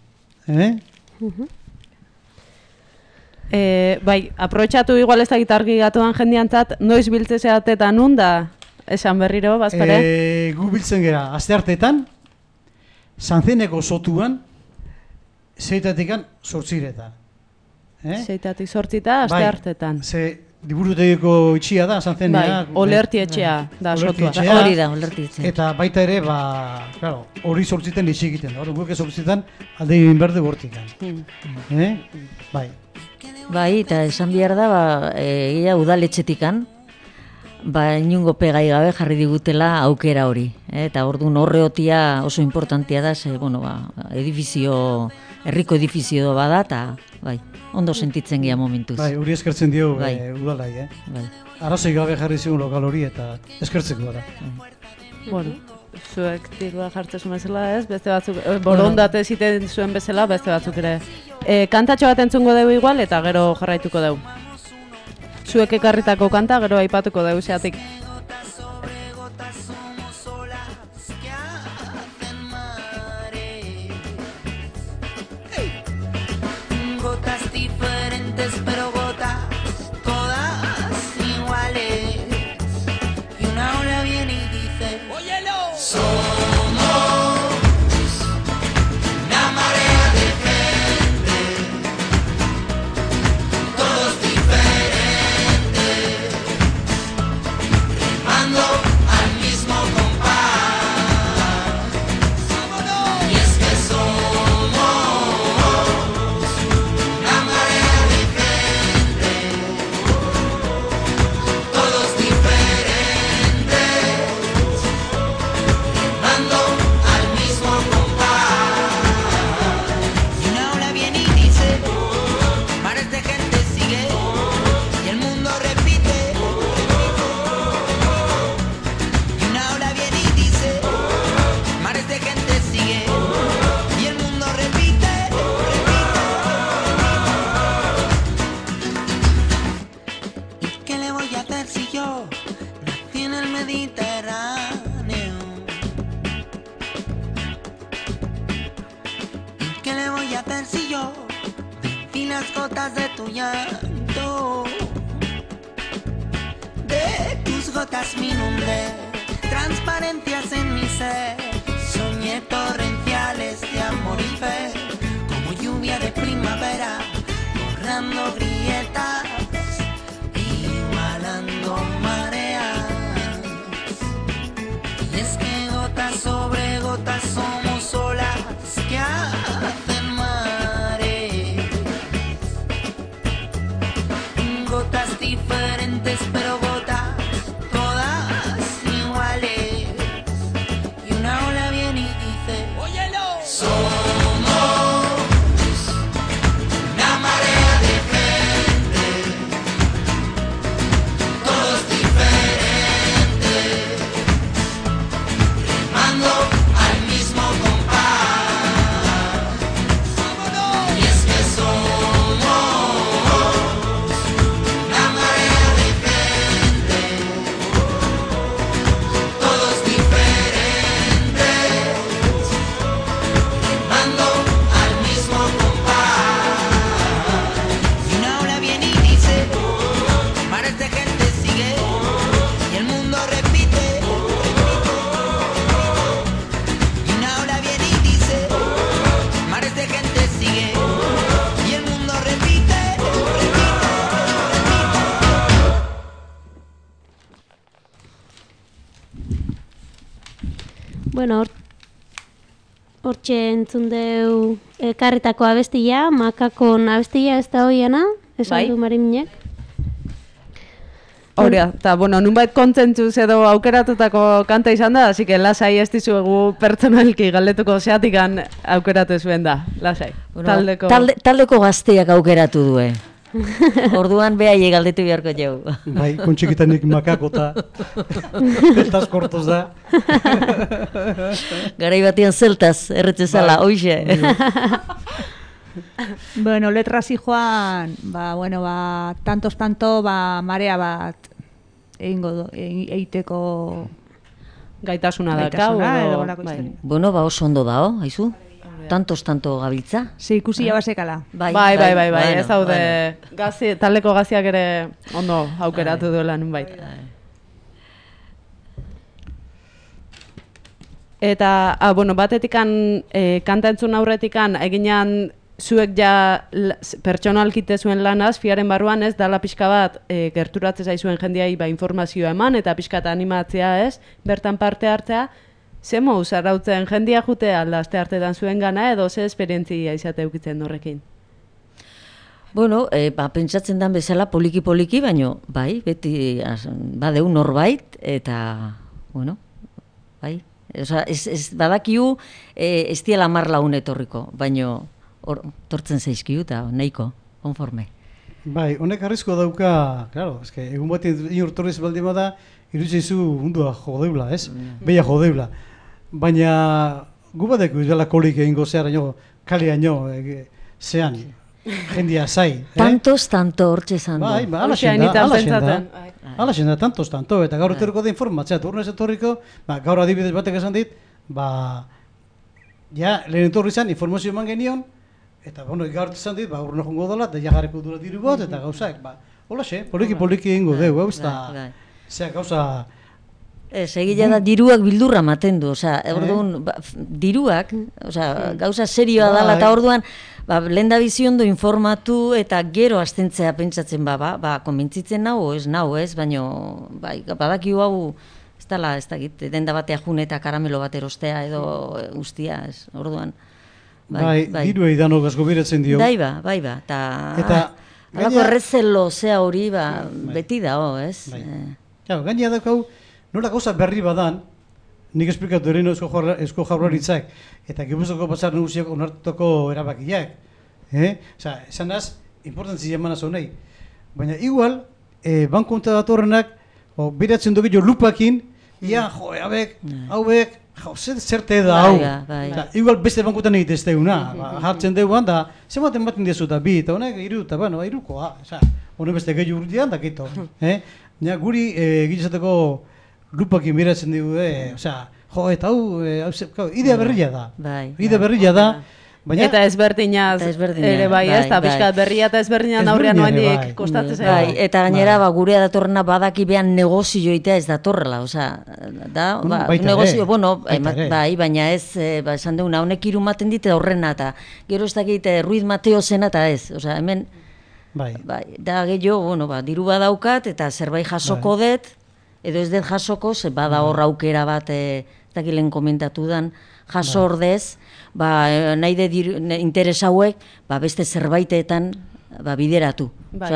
Bai, aprobetxatu igual ez da gitargi gatuan jendiantzat, noiz biltze zeatetan nunda, esan berriro, bazpare? Gu biltzen gera, aste hartetan, Sanzeneko sotuan, zeitatikan sortziretan. Zeitatik sortzita, aste hartetan. Ze liburutegiko itxia da, Sanzenea. Bai, olerti etxea da sotua. Hori da, olerti etxea. Eta baita ere, hori sortziten itxi egiten. Guk sortzitan alde egin berde bortikan. Bai. Bai, eta esan behar da, egia udaletxetikan, inungo pegai gabe jarri digutela aukera hori. Eta orduan horreotia oso importantia da, herriko edifizio bada, eta ondo sentitzen gea momentuz. Bai, hori eskertzen dio udalai, Arrazoi gabe jarri zigun lokal hori eta eskertzeko gara. Bueno, zuek dirua jartzen bezala ez, beste batzuk, borondate ziten zuen bezala, beste batzuk ere. Kantatxo bat entzungo dugu igual eta gero jarraituko dugu. Zuek ekarritako kanta, gero aipatuko dugu zeatik. Gotas diferentes, pero gotas todas iguales. Y una ola viene y dice, óyelo. Somos una marea de gente, todos diferentes, rimando al mismo compás. Y es que somos una marea de gente, todos diferentes, rimando al mismo compás. Y una ola viene y dice, mares de gente sigue, y el mundo repite. Y una ola viene y dice, mares de gente sigue, y el mundo repite. ¿Y qué le voy a hacer si yo nací en el Mediterráneo? ¿Y qué le voy a hacer si yo vencí las gotas de tu llanto? De tus gotas me inundé, transparencias en mi ser, soñé torrenciales de amor y fe, como lluvia de primavera, borrando grietas, igualando mareas. Y es que gotas sobre gotas somos olas que hacen mares. Gotas diferentes, pero gotas todas iguales. Y una ola viene y dice, óyelo. Somos una marea de gente, Bueno, hortxe entzun deu ekarritako abestia, makakon abestia ez da hoiena, esan du Mariminek. Horea, eta, bueno, nunbait kontzentuz edo aukeratutako kanta izan da, así que lasai ez dizuegu pertsonalki galdetuko zeatikan aukeratu zuen da, lasai. Bueno, taldeko gazteak aukeratu due. Orduan behaiei galdetu beharko jau. Bai, kontxikitanik makakota, zeltaz kortoz da. Garai batean zeltaz, erretzezala, hoxe. Bueno, letras joan, tantos tanto, marea bat egiteko gaitasuna dakau. Bueno, oso ondo dao, haizu? Tantos tanto gabiltza? Sí, ikusi jabasekala. Bai, ez daude, taldeko gaziak ere ondo aukeratu duela nunbait. Eta, bueno, batetikan, kanta entzun aurretikan, eginan zuek ja pertsonalkite zuen lanaz, fiaren barruan ez, dala pixka bat gerturatzen zaizuen jendeai informazioa eman, eta pixka eta animatzea ez, bertan parte hartzea, ze mouz arautzen jendia jutea aldaste hartetan zuen gana, edo ze esperientzia izate eukitzen horrekin? Bueno, pentsatzen dan bezala poliki-poliki, baino, bai, beti badeu norbait, eta, bueno, bai. Osa, badakiu, ez diela 10 lagun etorriko, baino, tortzen zaizkiu eta nahiko, konforme. Bai, honek arrizko dauka, claro, egun batean inortorriz baldin bada, irutzeizu mundua jodeula, ez? Beia jodeula. Baina, gu badeko izbela kolik egingo zeharaino, kaleaino, zean, jendia zai. Tantos, tanto, hortxe zan du. Bai, alaxen da, tantos, tanto, eta gaur etorriko da informatzea, turnez etorriko, gaur adibidez batek esan dit, ja, lehen etorri zan, informazio eman genion, eta, bueno, gaur esan dit, urno jongo dola, eta jagareko dura diru bat, eta gauzak, holaxe, poliki egingo deu, ez da, zea gauza... Egila da diruak bildurra maten du, orduan, diruak, gauza serioa dala, eta orduan, lehen da biziondo informatu eta gero astentzea pentsatzen konbentzitzen nau, ez, baina badakiu hau, ez dala, ez dakit, denda batea june eta karamelo bat erostea edo guztia, ez, orduan. Bai, diruei danok asko biratzen dio. Bai, eta alako errezelo zea hori, beti da, ez? Gainea dakau, nola gauza berri badan, nik esplikatu ere Eusko Jaurlaritzak, eta Gipuzkoako Batzar Nagusiak onartutako erabakiak. Esan az, importantzia eman azo nahi. Baina igual, banko onta datorrenak, beratzen dugu lupakin, ia, hauek, zerte da hau. Igual beste bankotan egitezteuna, hartzen duguan, da, zematen baten diazu eta bi, eta honek, irukoa. Honek beste gehi urtean, da kito. Guri egitezateko lupakin beratzen dugu, eta hau, idea berria da. Idea berria da. Eta ezberdinaz ere bai ez, eta pixkat berria eta ezberdinan aurrean noendik kostatzen zaigu. Bai, eta gainera gurea datorrena badaki behan negozio joitea ez datorrela, negozio, bai, baina ez, esan duguna, honek irumaten dit horrena, eta gero ez dakit Ruiz Mateo zena eta ez, hemen, da gehiago, diru badaukat eta zerbait jasoko dut, edo ez dut jasoko, bada hor aukera bat, ez dakilen komentatu dan, jaso ordez, nahi de interes hauek, beste zerbaitetan bideratu.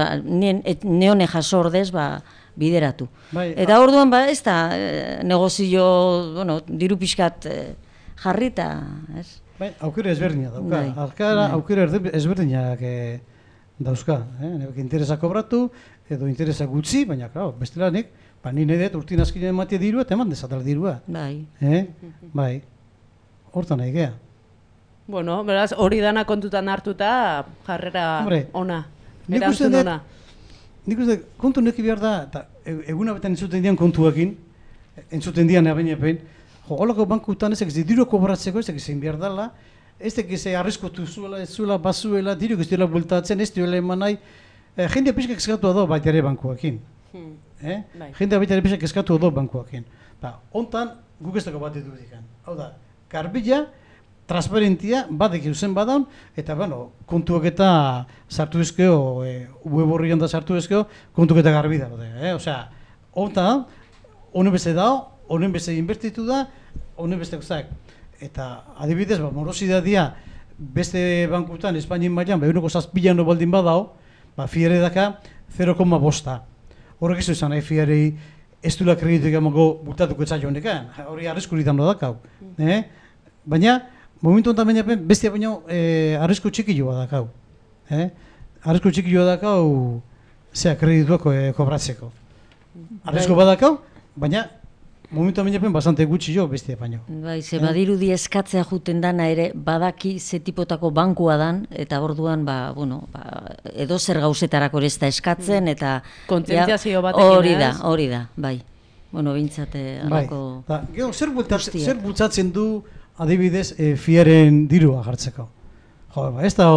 Neone jaso ordez, bideratu. Eta orduan, ez da negozio, diru pixkat jarrita, ez? Aukera ezberdina dauka. Aukera ezberdinak dauzka. Interesak kobratu, edo interesak gutxi, baina, bestelanik, nire dut urtin azkinen ematea dirua, eta eman dezatela dirua. Bai. Hortan nahi gea. Bueno, beraz, hori dana kontutan hartuta, jarrera ona. Erantzun ona. Nik uste, kontu neki behar da, eta eguna betan entzuten dian kontuakin, entzuten dian abenepen, holako bankutan ezek diru kobratzeko, ezek zein behar dela, ezek arriskotu zuela, ez zuela, bazuela, diru ez dira bultatzen, ez dira eman nahi, jendea pixkak eskatu edo baita ere bankuakin. Jendea baita ere pixkak eskatu edo bankuakin. Hontan, guk ez dago bat edu dikan. Hau da, garbila, transparentia, badek eusen badaun, eta kontuak eta sartu ezkeo, web horrian da sartu ezkeo, kontuak eta garbi da. Hontan, honen beste dao, honen beste inbertitu da, hone beste guztak. Eta adibidez, morosidadia beste bankutan, Espainien mailan, 1,7 baldin badao, fiare daka 0,5. Horrek ez izan nahi fiarei ez duela kreditu egamango bultatuko etzaio honekan. Hori arriskuritan dakau. Baina, momentu honetan baina bestia baino arrisku txikilloa dakau. Arrisku txikilloa dakau zea kredituak kobratzeko. Arrisku badakau, baina momentu baina bastante gutxi jo bestia baino. Bai, ze badirudi eskatzea juten dana ere badaki ze tipotako bankua dan, eta orduan, edo zer gauzetarako ez da eskatzen, eta... Kontzientziazio batekin ez? Hori da, bai. Bueno, bintzate alako... Gero, zer bultzatzen du adibidez fiaren dirua jartzeko? Jo, ez da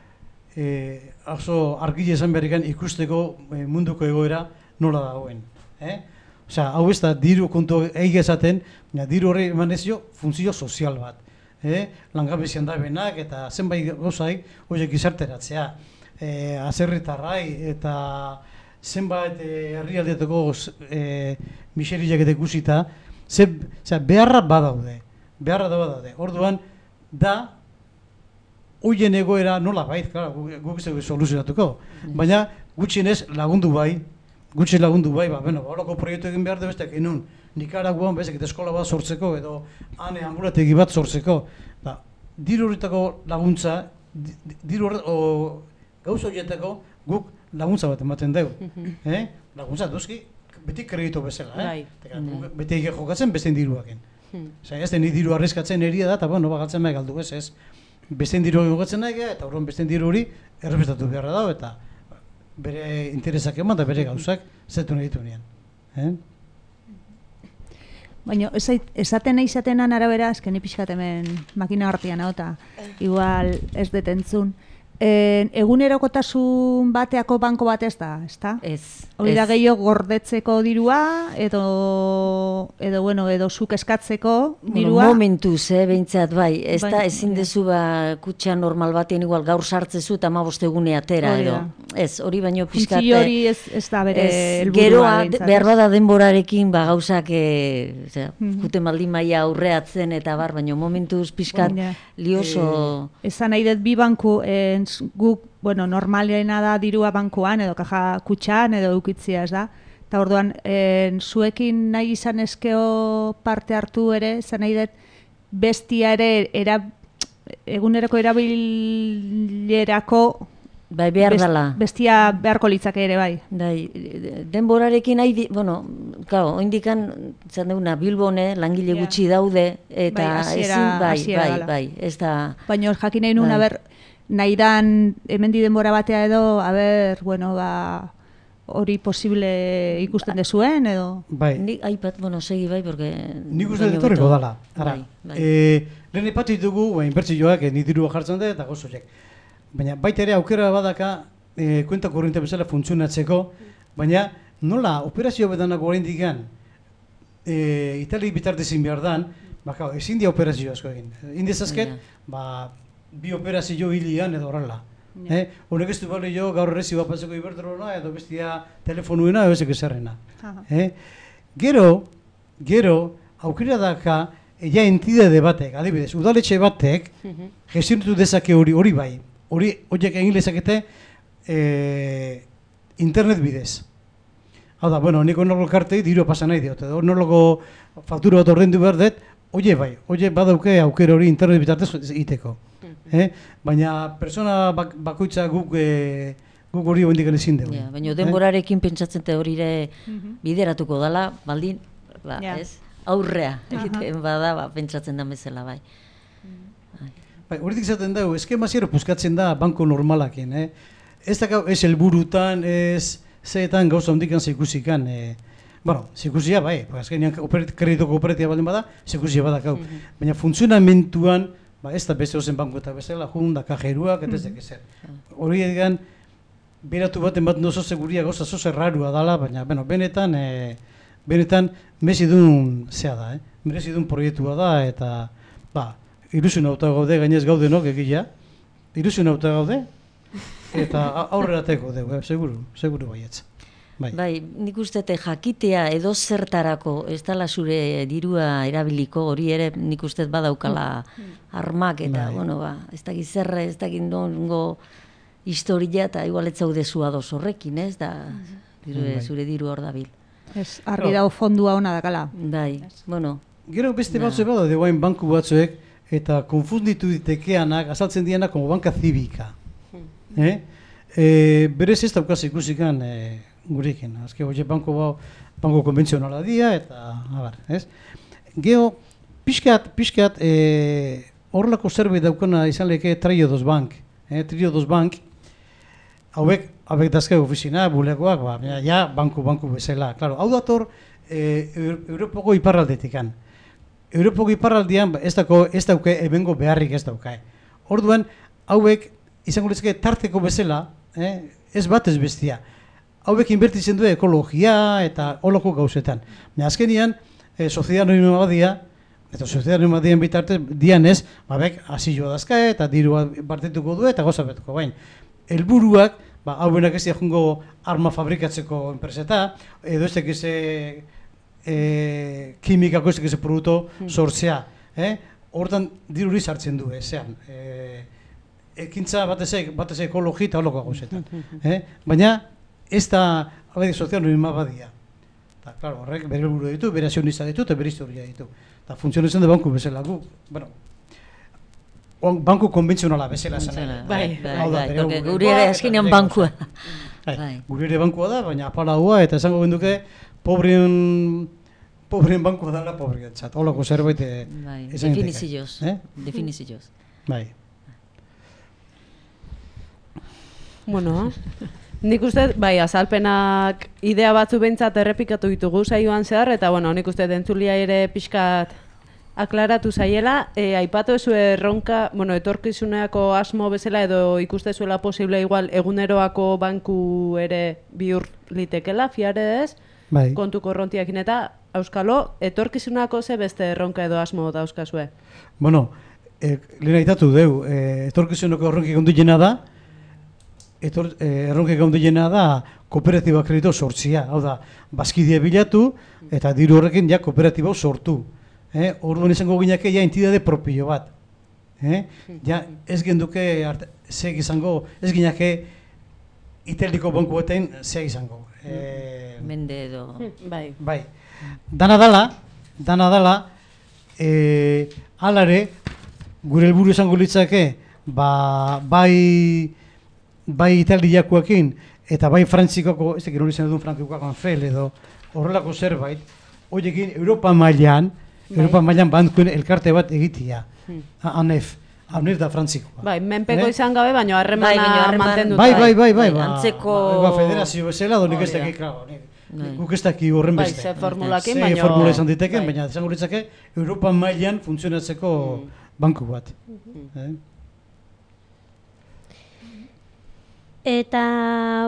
oso argile esan berrikan ikusteko munduko egoera nola dagoen. Osea, hau ez da diru kontu egizaten, baina diru horri eman ezio funtzio sozial bat. Langabezian da benak eta zenbait gauzaik horiek gizarteratzea. Azerritarrai eta zenbait herrialdeetako miseriak eta ikusita, beharra badaude. Orduan, da, hoien egoera nola bait, guk ez dugu soluzionatuko, baina gutxienez lagundu bai, horako proiektu egin behar da besteak inun, Nikaraguan bezak eta eskola bat sortzeko edo hane ambulategi bat sortzeko. Diru horretako laguntza, gauza horietako guk laguntza bat ematen dugu. Laguntza duzki, beti kreditu bezala. Beti egin jokatzen bestein diruaken. Ez den diru arrizkatzen eria da, eta galtzen behar galdu ez. Bestein diru jokatzen nahi, eta horren bestein diru hori errespetatu beharra dago, eta bere interesak eman eta bere gauzak zetu nahi ditu nian. Baina, esaten nahi izatenan arabera, azken pixkat hemen makina hartian hau, eta igual ez detentzun. Egunerokotasun bateako banko bat ez da, ezta? Ez. Hori da gehiago gordetzeko dirua, edo zuk eskatzeko dirua. Momentuz, behintzat, bai. Ez da, ezin dezu kutxa normal batean igual gaur sartzezu eta 15 egune atera, edo. Ez, hori baino pixkat... Funtzio hori ez da bere helburua. Geroa, behar bada denborarekin, gauzak, juten baldin maia aurreatzen eta bar, baino momentuz pixkat lioso... Ezan nahi dut bi banku, guk, normalena da dirua bankuan, edo kaja kutxan, edo eukitzia ez da. Eta orduan, zuekin nahi izan eskeo parte hartu ere, zan nahi dut bestia ere eguneroko erabilerako bai, behar dela. Bestia beharko litzake ere, bai. Denborarekin nahi, oindikan, zan duguna, Bilbone, langile gutxi daude, eta ezin, bai, ez da... Baina jakin nahi nuen, nahi dan hemendi denbora batea edo, hori posible ikusten dezuen, edo... Bai. Nik aipat, segi bai, porque... Nik uste detorreko dala. Lehen ipatu ditugu, inbertsioak, ni dirua jartzen dut, eta gozoiek. Baina baita ere aukera badaka kuenta korriente bezala funtzionatzeko, baina nola operazio bedanak oraindik Itali bitartezin behar dan, ezin dia operazio asko egin. Indezazket, bi operazio hilian edo horrela. Honek ez du bali jo gaur errezi bat patzeko Iberdrolana edo bestia telefonuena edo ezek ezerrena. Gero, aukera daka, entidade batek, adibidez, udaletxe batek, gestionatu dezake hori bai. Horiek egin lezakete internet bidez. Hau da, nik onorgo kartei diru pasa nahi diot, edo onorgo faktura bat ordendu behar dut, horiek badauke aukera hori internet bitartez egiteko. Baina persona bakoitza guk hori hoendik ezin dugu. Baina denborarekin pentsatzen hori bideratuko dela, baldin, aurrea egiten bada, pentsatzen da bezala, bai. Horretik izaten dugu, eskema zero puskatzen da banko normalakin. Ez da ez helburutan, ez zeetan gauza hondikan zeikusikan. Zeikusia bai, azkenean kredito kooperatia baldin bada, zeikusia badakau. Baina funtzionamentuan, ez da beste ozen banko eta bezala, junda, kajeruak, eta ez dek ezer. Hori egan, beratu baten bat nozo seguria gauza zoze rarua dala, baina benetan mezidun zea da, merezidun proiektua da, eta ilusion auta gaude, gainez gaudenok egia, ilusion auta gaude, eta aurrerateko dugu, seguru baietz. Bai, nik uste jakitea edo zertarako ez dela zure dirua erabiliko, hori ere nik uste badaukala armak eta, bueno, ez dakit zerre, ez dakit nongo historia eta igual ez zaudezu ados horrekin, ez da zure diru hor dabil. Ez, argi dago fondua ona dakala. Bai, bueno. Gero beste batzu bada, deguain banku batzuek, eta konfunditu ditekeanak, azaltzen dianak, como banka zibika. Berez ez daukaz ikusikan gurekin. Azke, hori banko konbentzionala dia, eta, abar, ez? Gero, pixkat, horrelako zerbait daukana izan leke Triodos Bank. Triodos Bank, hauek dazke ofizina, bulegoak, ja, banku bezala. Claro, hau dator, Europako iparraldetikan. Europako iparraldian ez dauke ebengo beharrik ez dauka. Orduan, hauek izango litzake tarteko bezala, ez bat ez bestia. Hauek inbertitzen du ekologia eta holako gauzetan. Azkenian, soziedad anonima badia, eta soziedad anonima dien bitartez, dian ez, asillo dazka eta dirua bartetuko du eta goza betuko bain. Helburuak, hauenak ez diagungo arma fabrikatzeko enpreseta, edo ez dakize kimikako ez dakize produktu sortzea. Hortan diruri sartzen du, zean. Ekintza batez ekologi eta holoko gauzetan. Baina ez da sozial anonima badia. Eta, klaro, horrek bere helburu ditu, bere azionista ditu eta bere historia ditu. Eta funtzionetzen da banku bezala gu. Bueno, banku konbentzionala bezala zen. Bai, guri ere azkenean bankua. Guri ere bankua da, baina apalagoa eta esango genduke pobreen bankua dela pobreentzat. Holako zerbait definizioz. Bai. Bueno, nik uste, azalpenak idea batzu behintzat errepikatu ditugu saioan zehar, eta nik uste entzulia ere pixkat aklaratu zaiela, aipatu ezu erronka, etorkizuneako asmo bezala edo ikustezuela posible igual eguneroako banku ere bihur litekela, fiare ez, kontu korrontiakin eta, auskalo, etorkizunako ze beste erronka edo asmo dauzkazue? Bueno, lehen aitatu deu, etorkizuneko erronkik ondilena da, erronkik ondilena da kooperatiba kredito sortzia, hau da, bazkidea bilatu eta diru horrekin ja kooperatiba sortu. Orduan izango gineke ja entidade propio bat. Ja ez genduke zeg izango, ez gineke iteldiko banku batean zeg izango. Mende edo. Bai. Dana dala, alare, gure helburu izango litzake, bai italiakoekin eta bai frantzikoko, ez dakit hori zen duen frankikoak anfel edo horrelako zerbait, horiekin Europa mailan bankuen elkarte bat egitea. ANEF da frantzikoa. Bai, menpeko izan gabe, baina harremana mantenduta. Bai. Antzeko... federazio bezala, donik ez dakik, guk ez dakik horren beste. Bai, ze formulakin, baina... Ze formula izan diteken, baina izango litzake Europa mailan funtzionatzeko banku bat. Eta,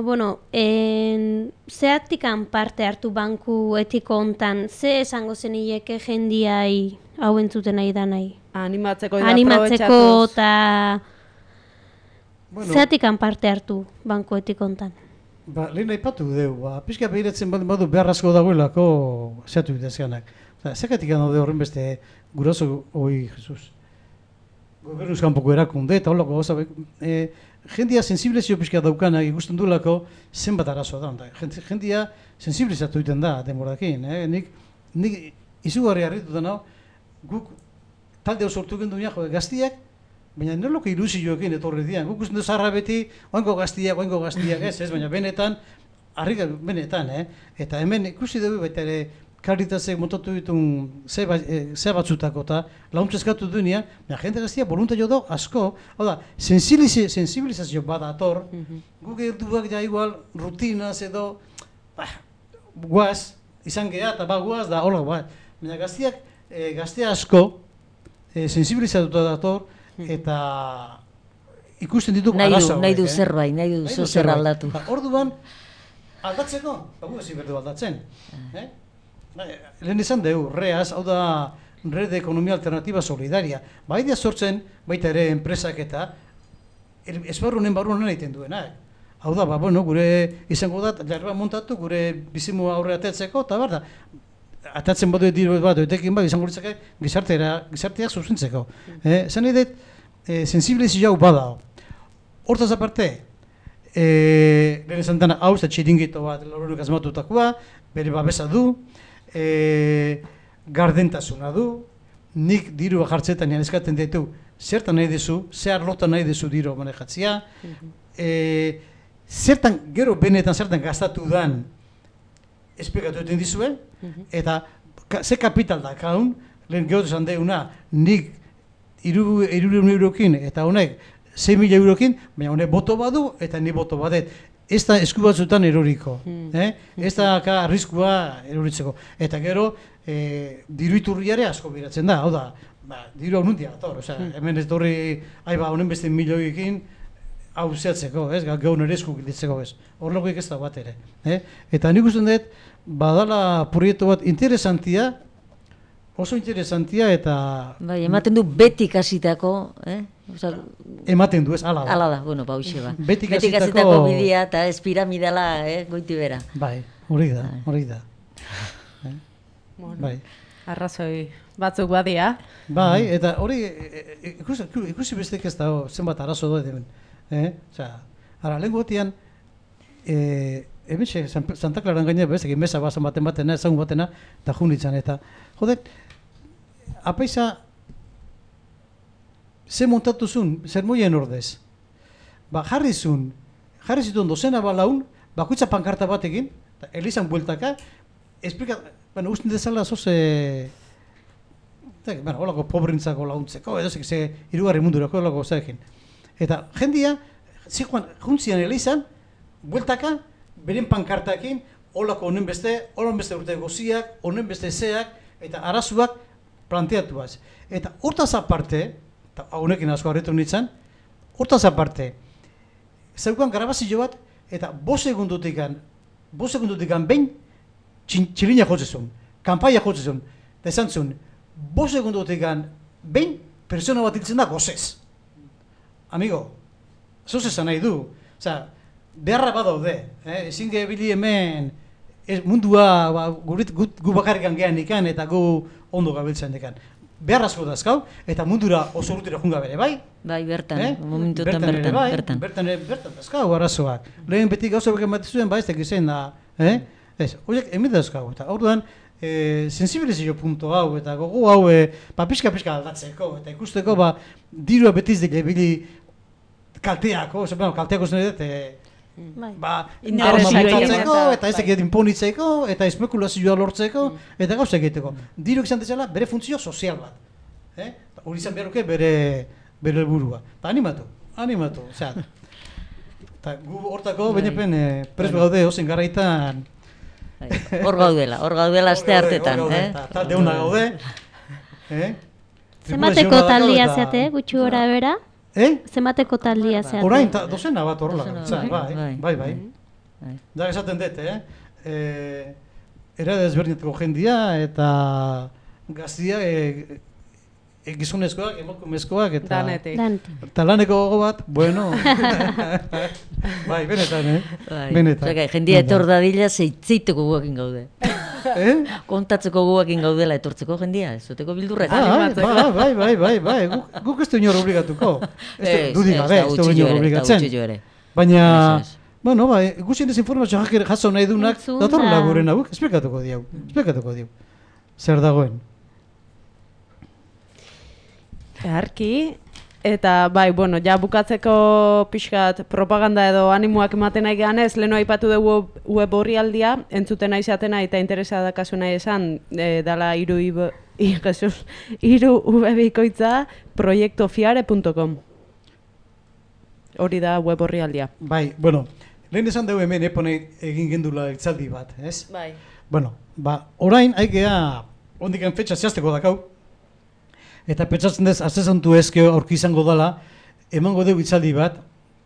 zeatikan parte hartu banku etiko hontan, ze esango zenileke jendiai hau entzuten nahi da nahi? Animatzeko eta zeatikan parte hartu banku etiko hontan? Lehen aipatu deu, pixka behiratzen badu behar asko dagoelako zeatu ditazkanak. Zekatik daude horren beste guraso hoi, Jesus. Gobernuz kanpoko erakunde eta holako gauza. Jendia sensibilizio pixka daukanak ikusten duelako zenbat arazo da. Jendia sensibilizatu egiten da denborakin. Nik izugarri harritu da nao, guk talde sortu gendu nian gaztiak, baina noloko ilusioekin etorri dian. Guk ikusten du zarra beti, oango gaztiak, ez, baina benetan, benetan, eta hemen ikusi dugu baita ere, Karitasek montatu ditun ze batzutako eta launtzezkatu duenean, jende gaztia voluntario da asko, hau da, sensibilizazio badator, guk erduak ja igual rutinaz edo, guaz, izan geha eta guaz da, hola, baina gaztea asko sensibilizatuta dator eta ikusten dituk arazo. Nahi du zerbait, nahi du zer aldatu. Orduan, aldatzeko, gu ezin berdu aldatzen. Lehen izan dugu, REAS, hau da Red de Ekonomia Alternativa Solidaria. Baidea sortzen, baita ere enpresak eta esbarrunen barruan egiten duena. Hau da, bueno, gure izango da, jarra montatu, gure bizimua aurre ateatzeko, eta bar da, atatzen badu diru bat, etekin bat, izango litzake gizarteak zuzentzeko. Zer nahi dut, sensibilizio hau badao. Hortaz aparte, lehen esan dena, hau, eta txiringito bat, laurorik asmatutakoa, bere babesa du, gardentasuna du, nik dirua jartzetan nian eskaten ditu, zertan nahi duzu, zer arlotan nahi duzu diru manejatzea, zertan, gero benetan zertan gastatu dan, esplikatu egiten dizue, eta ze kapital da, kaun, lehen gehotu esan deuna, nik 300 eurokin, eta honek 6.000 eurokin, baina honek boto badu, eta ni boto badet. Ez da esku batzutan eroriko, ez da arriskua eroritzeko. Eta gero, diru iturriare asko biratzen da, hau da, diru hau nundia ator, hemen ez dorri, honen beste milioikin, hau zehatzeko, gaun ere esku gilditzeko, horregoik ez da bat ere. Eta nik usten dut, badala proiektu bat interesantia, oso interesantia eta... Bai, ematen du beti kasitako, Ematen du, ez, ala da. Ala da, bueno, hoxe ba. Beti kasitako bidea eta ez piramidala, goiti bera. Bai, hori da. Bai. Arrazoi batzuk badia. Bai, eta hori, ikusi bestek ez da, zenbat arazo doa hemen. Ara, lehen gotian, hemen Santa Claran gaine, egin mesa bazan batena, ezagun batena, eta junitzen, eta, jode, apaisa, ze montatu zuen, zer moien ordez. Jarri zituen dozena balaun, bakoitza pankarta batekin, elizan bueltaka, usten dezala zoze, holako pobrintzako launtzeko, edo ze hirugarri mundurako holako zarekin. Eta jendia, juntzian elizan, bueltaka, beren pankartakin, holako honen beste urte goziak, honen beste zeak, eta arazuak planteatuaz. Eta hortaz aparte, eta honekin asko harretu nintzen, hortaz aparte, zeukan grabazio bat, eta 5 segundutik behin txilina jotzezun, kanpaia jotzezun, eta esan zuen, 5 segundutik behin persona bat hiltzen da gozez. Amigo, zozezan nahi du, beharra badaude, ezin gebili hemen mundua gu bakarrikan gehan ikan eta gu ondo gabiltzen ikan. Beharrazko dazkau, eta mundura oso urtira junga bere, bai? Bai, bertan, momentuetan bertan. Bertan dazkau arazoak. Lehen beti gauza beken bat zuen, ez tekizen da, horiek hemen dazkau, eta orduan, sensibilizio punto hau, eta gogo hau, pixka aldatzeko, eta ikusteko, dirua betiz dek ebili kalteako, kalteako zen edo, interesatzeko, eta ez egiten imponitzeko, eta espekulazioa lortzeko, eta gauza egiteko. Diru izan dezala bere funtzio sozial bat. Hori izan beharruke bere helburua. Eta animatu. Eta gu hortako, benepen, presbe gaude, ozen garaitan... Hor gaudela aste hartetan. Talde hona gaude. Zemateko taldia zeate, gutxi gora bera? Zemateko taldia zeate? Orain, dozena bat horrela. Bai. Da esaten dut, era desberdinetako jendia eta gaztia gizonezkoak, emakumezkoak eta... Eta laneko gogo bat, bueno... Bai, benetan, benetan. Jendia etor dadila zeitzeiteko guakin gaude. Kontatzeko guakin gaudela etortzeko jendia, ez duteko bildurrek. Bai, guk ez du inor obligatuko. Dudik gabe, ez du inor obligatzen. Baina, bueno, guzien ez informazio jaso nahi dunak, datorrela guren hau, esplikatuko diau. Zer dagoen. Eharki, eta bai, bueno, ja bukatzeko pixkat propaganda edo animoak ematen nahi gehanez, leheno aipatu dugu web orrialdia, entzuten nahi zatena eta interesa dakazu nahi esan, dala hiru ubebikoitza proiektofiare.com. Hori da web orrialdia. Bai, bueno, lehen esan dugu hemen egin gendula itzaldi bat, ez? Bai. Bueno, orain, haikea, ondiken fetxa zehazteko dakau, eta pentsatzen dez, azezantu ezkeo aurki izango dela, emango dugu itzaldi bat,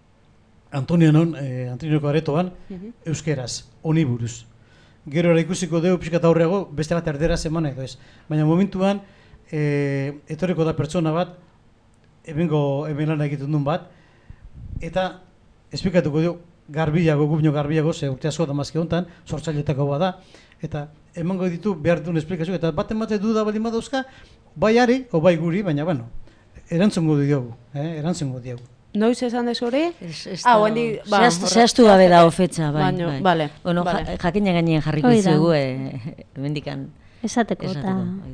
Antonioko aretoan, euskeraz, honi buruz. Gero ikusiko dugu pixkat aurreago, beste bat erderaz eman edo ez. Baina momentuan, etorriko da pertsona bat, hemen lan egiten duen bat, eta esplikatuko dugu garbiago, gubino garbiago, ze urte asko damazke honetan, sortzailetako bada, eta emango ditu behar duen esplikazio, eta baten duda baldin badauzka, bai ari, o bai guri, baina, bueno, erantzungo diogu, erantzungo diogu. Noiz esan dezu hori? Zehaztu gabe da ofetza, bai. Bale. Bueno, jakina gainean jarriko izugu, mendikan. Esateko, eta...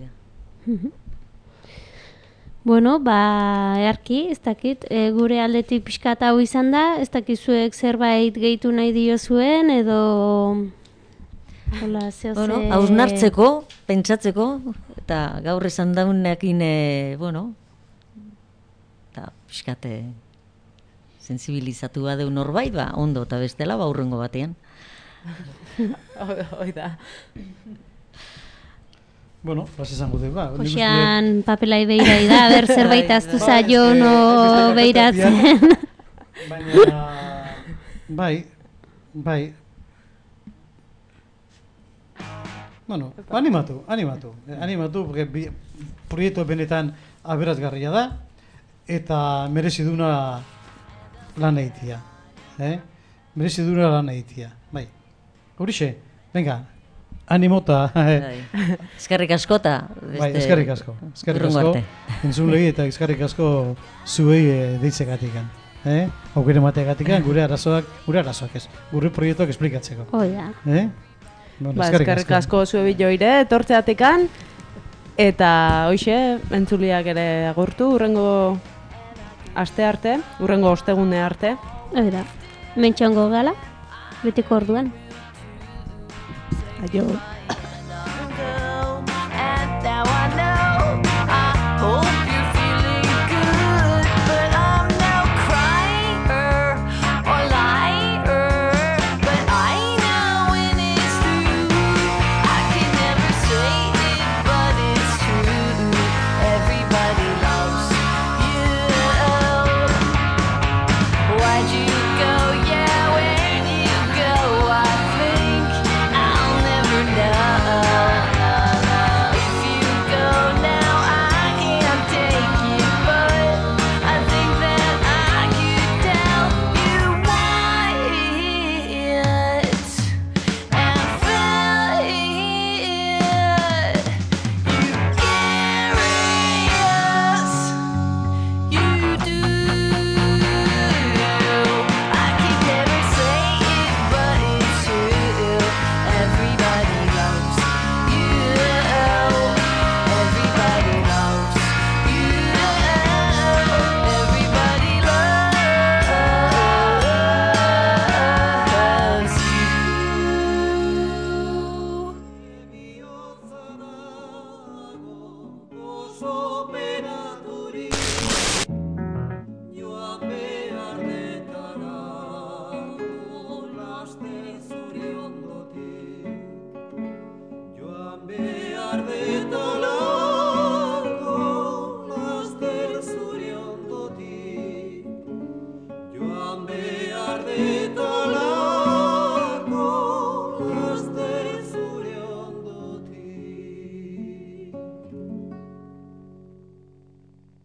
Bueno, earki, ez dakit, gure aldetik pixkat hau izan da, ez dakizuek zerbait gehitu nahi dio zuen, edo... Bueno, hausnartzeko, pentsatzeko, eta gaur esan daunekin, bueno, eta pixkat sensibilizatu badeu norbait, ondo, eta bestela, hurrengo batean. Hoi da. Bueno, esango dugu, Josean papelai behirai da, ber zerbait aztu zaion o behiratzen. Baina, bai. Bueno, animatu, porque proiektu benetan aberazgarria da, eta merezi duna lan egitea. Merezi duna lan egitea, bai. Horixe, venga, animota. Eskerrik asko eta... Bai, eskerrik asko. Entzulegi eta eskerrik asko zuei deitzegatikan. Aukere mateagatikan, gure arazoak ez. Gure proiektuak esplikatzeko. Oida. Eskerrik asko zue joire, etortzeatikan. Eta hoxe, entzuliak ere agurtu, urrengo aste arte, urrengo ostegune arte. Oida, mentxongo gala, betiko orduan. Aio. Joan behar deta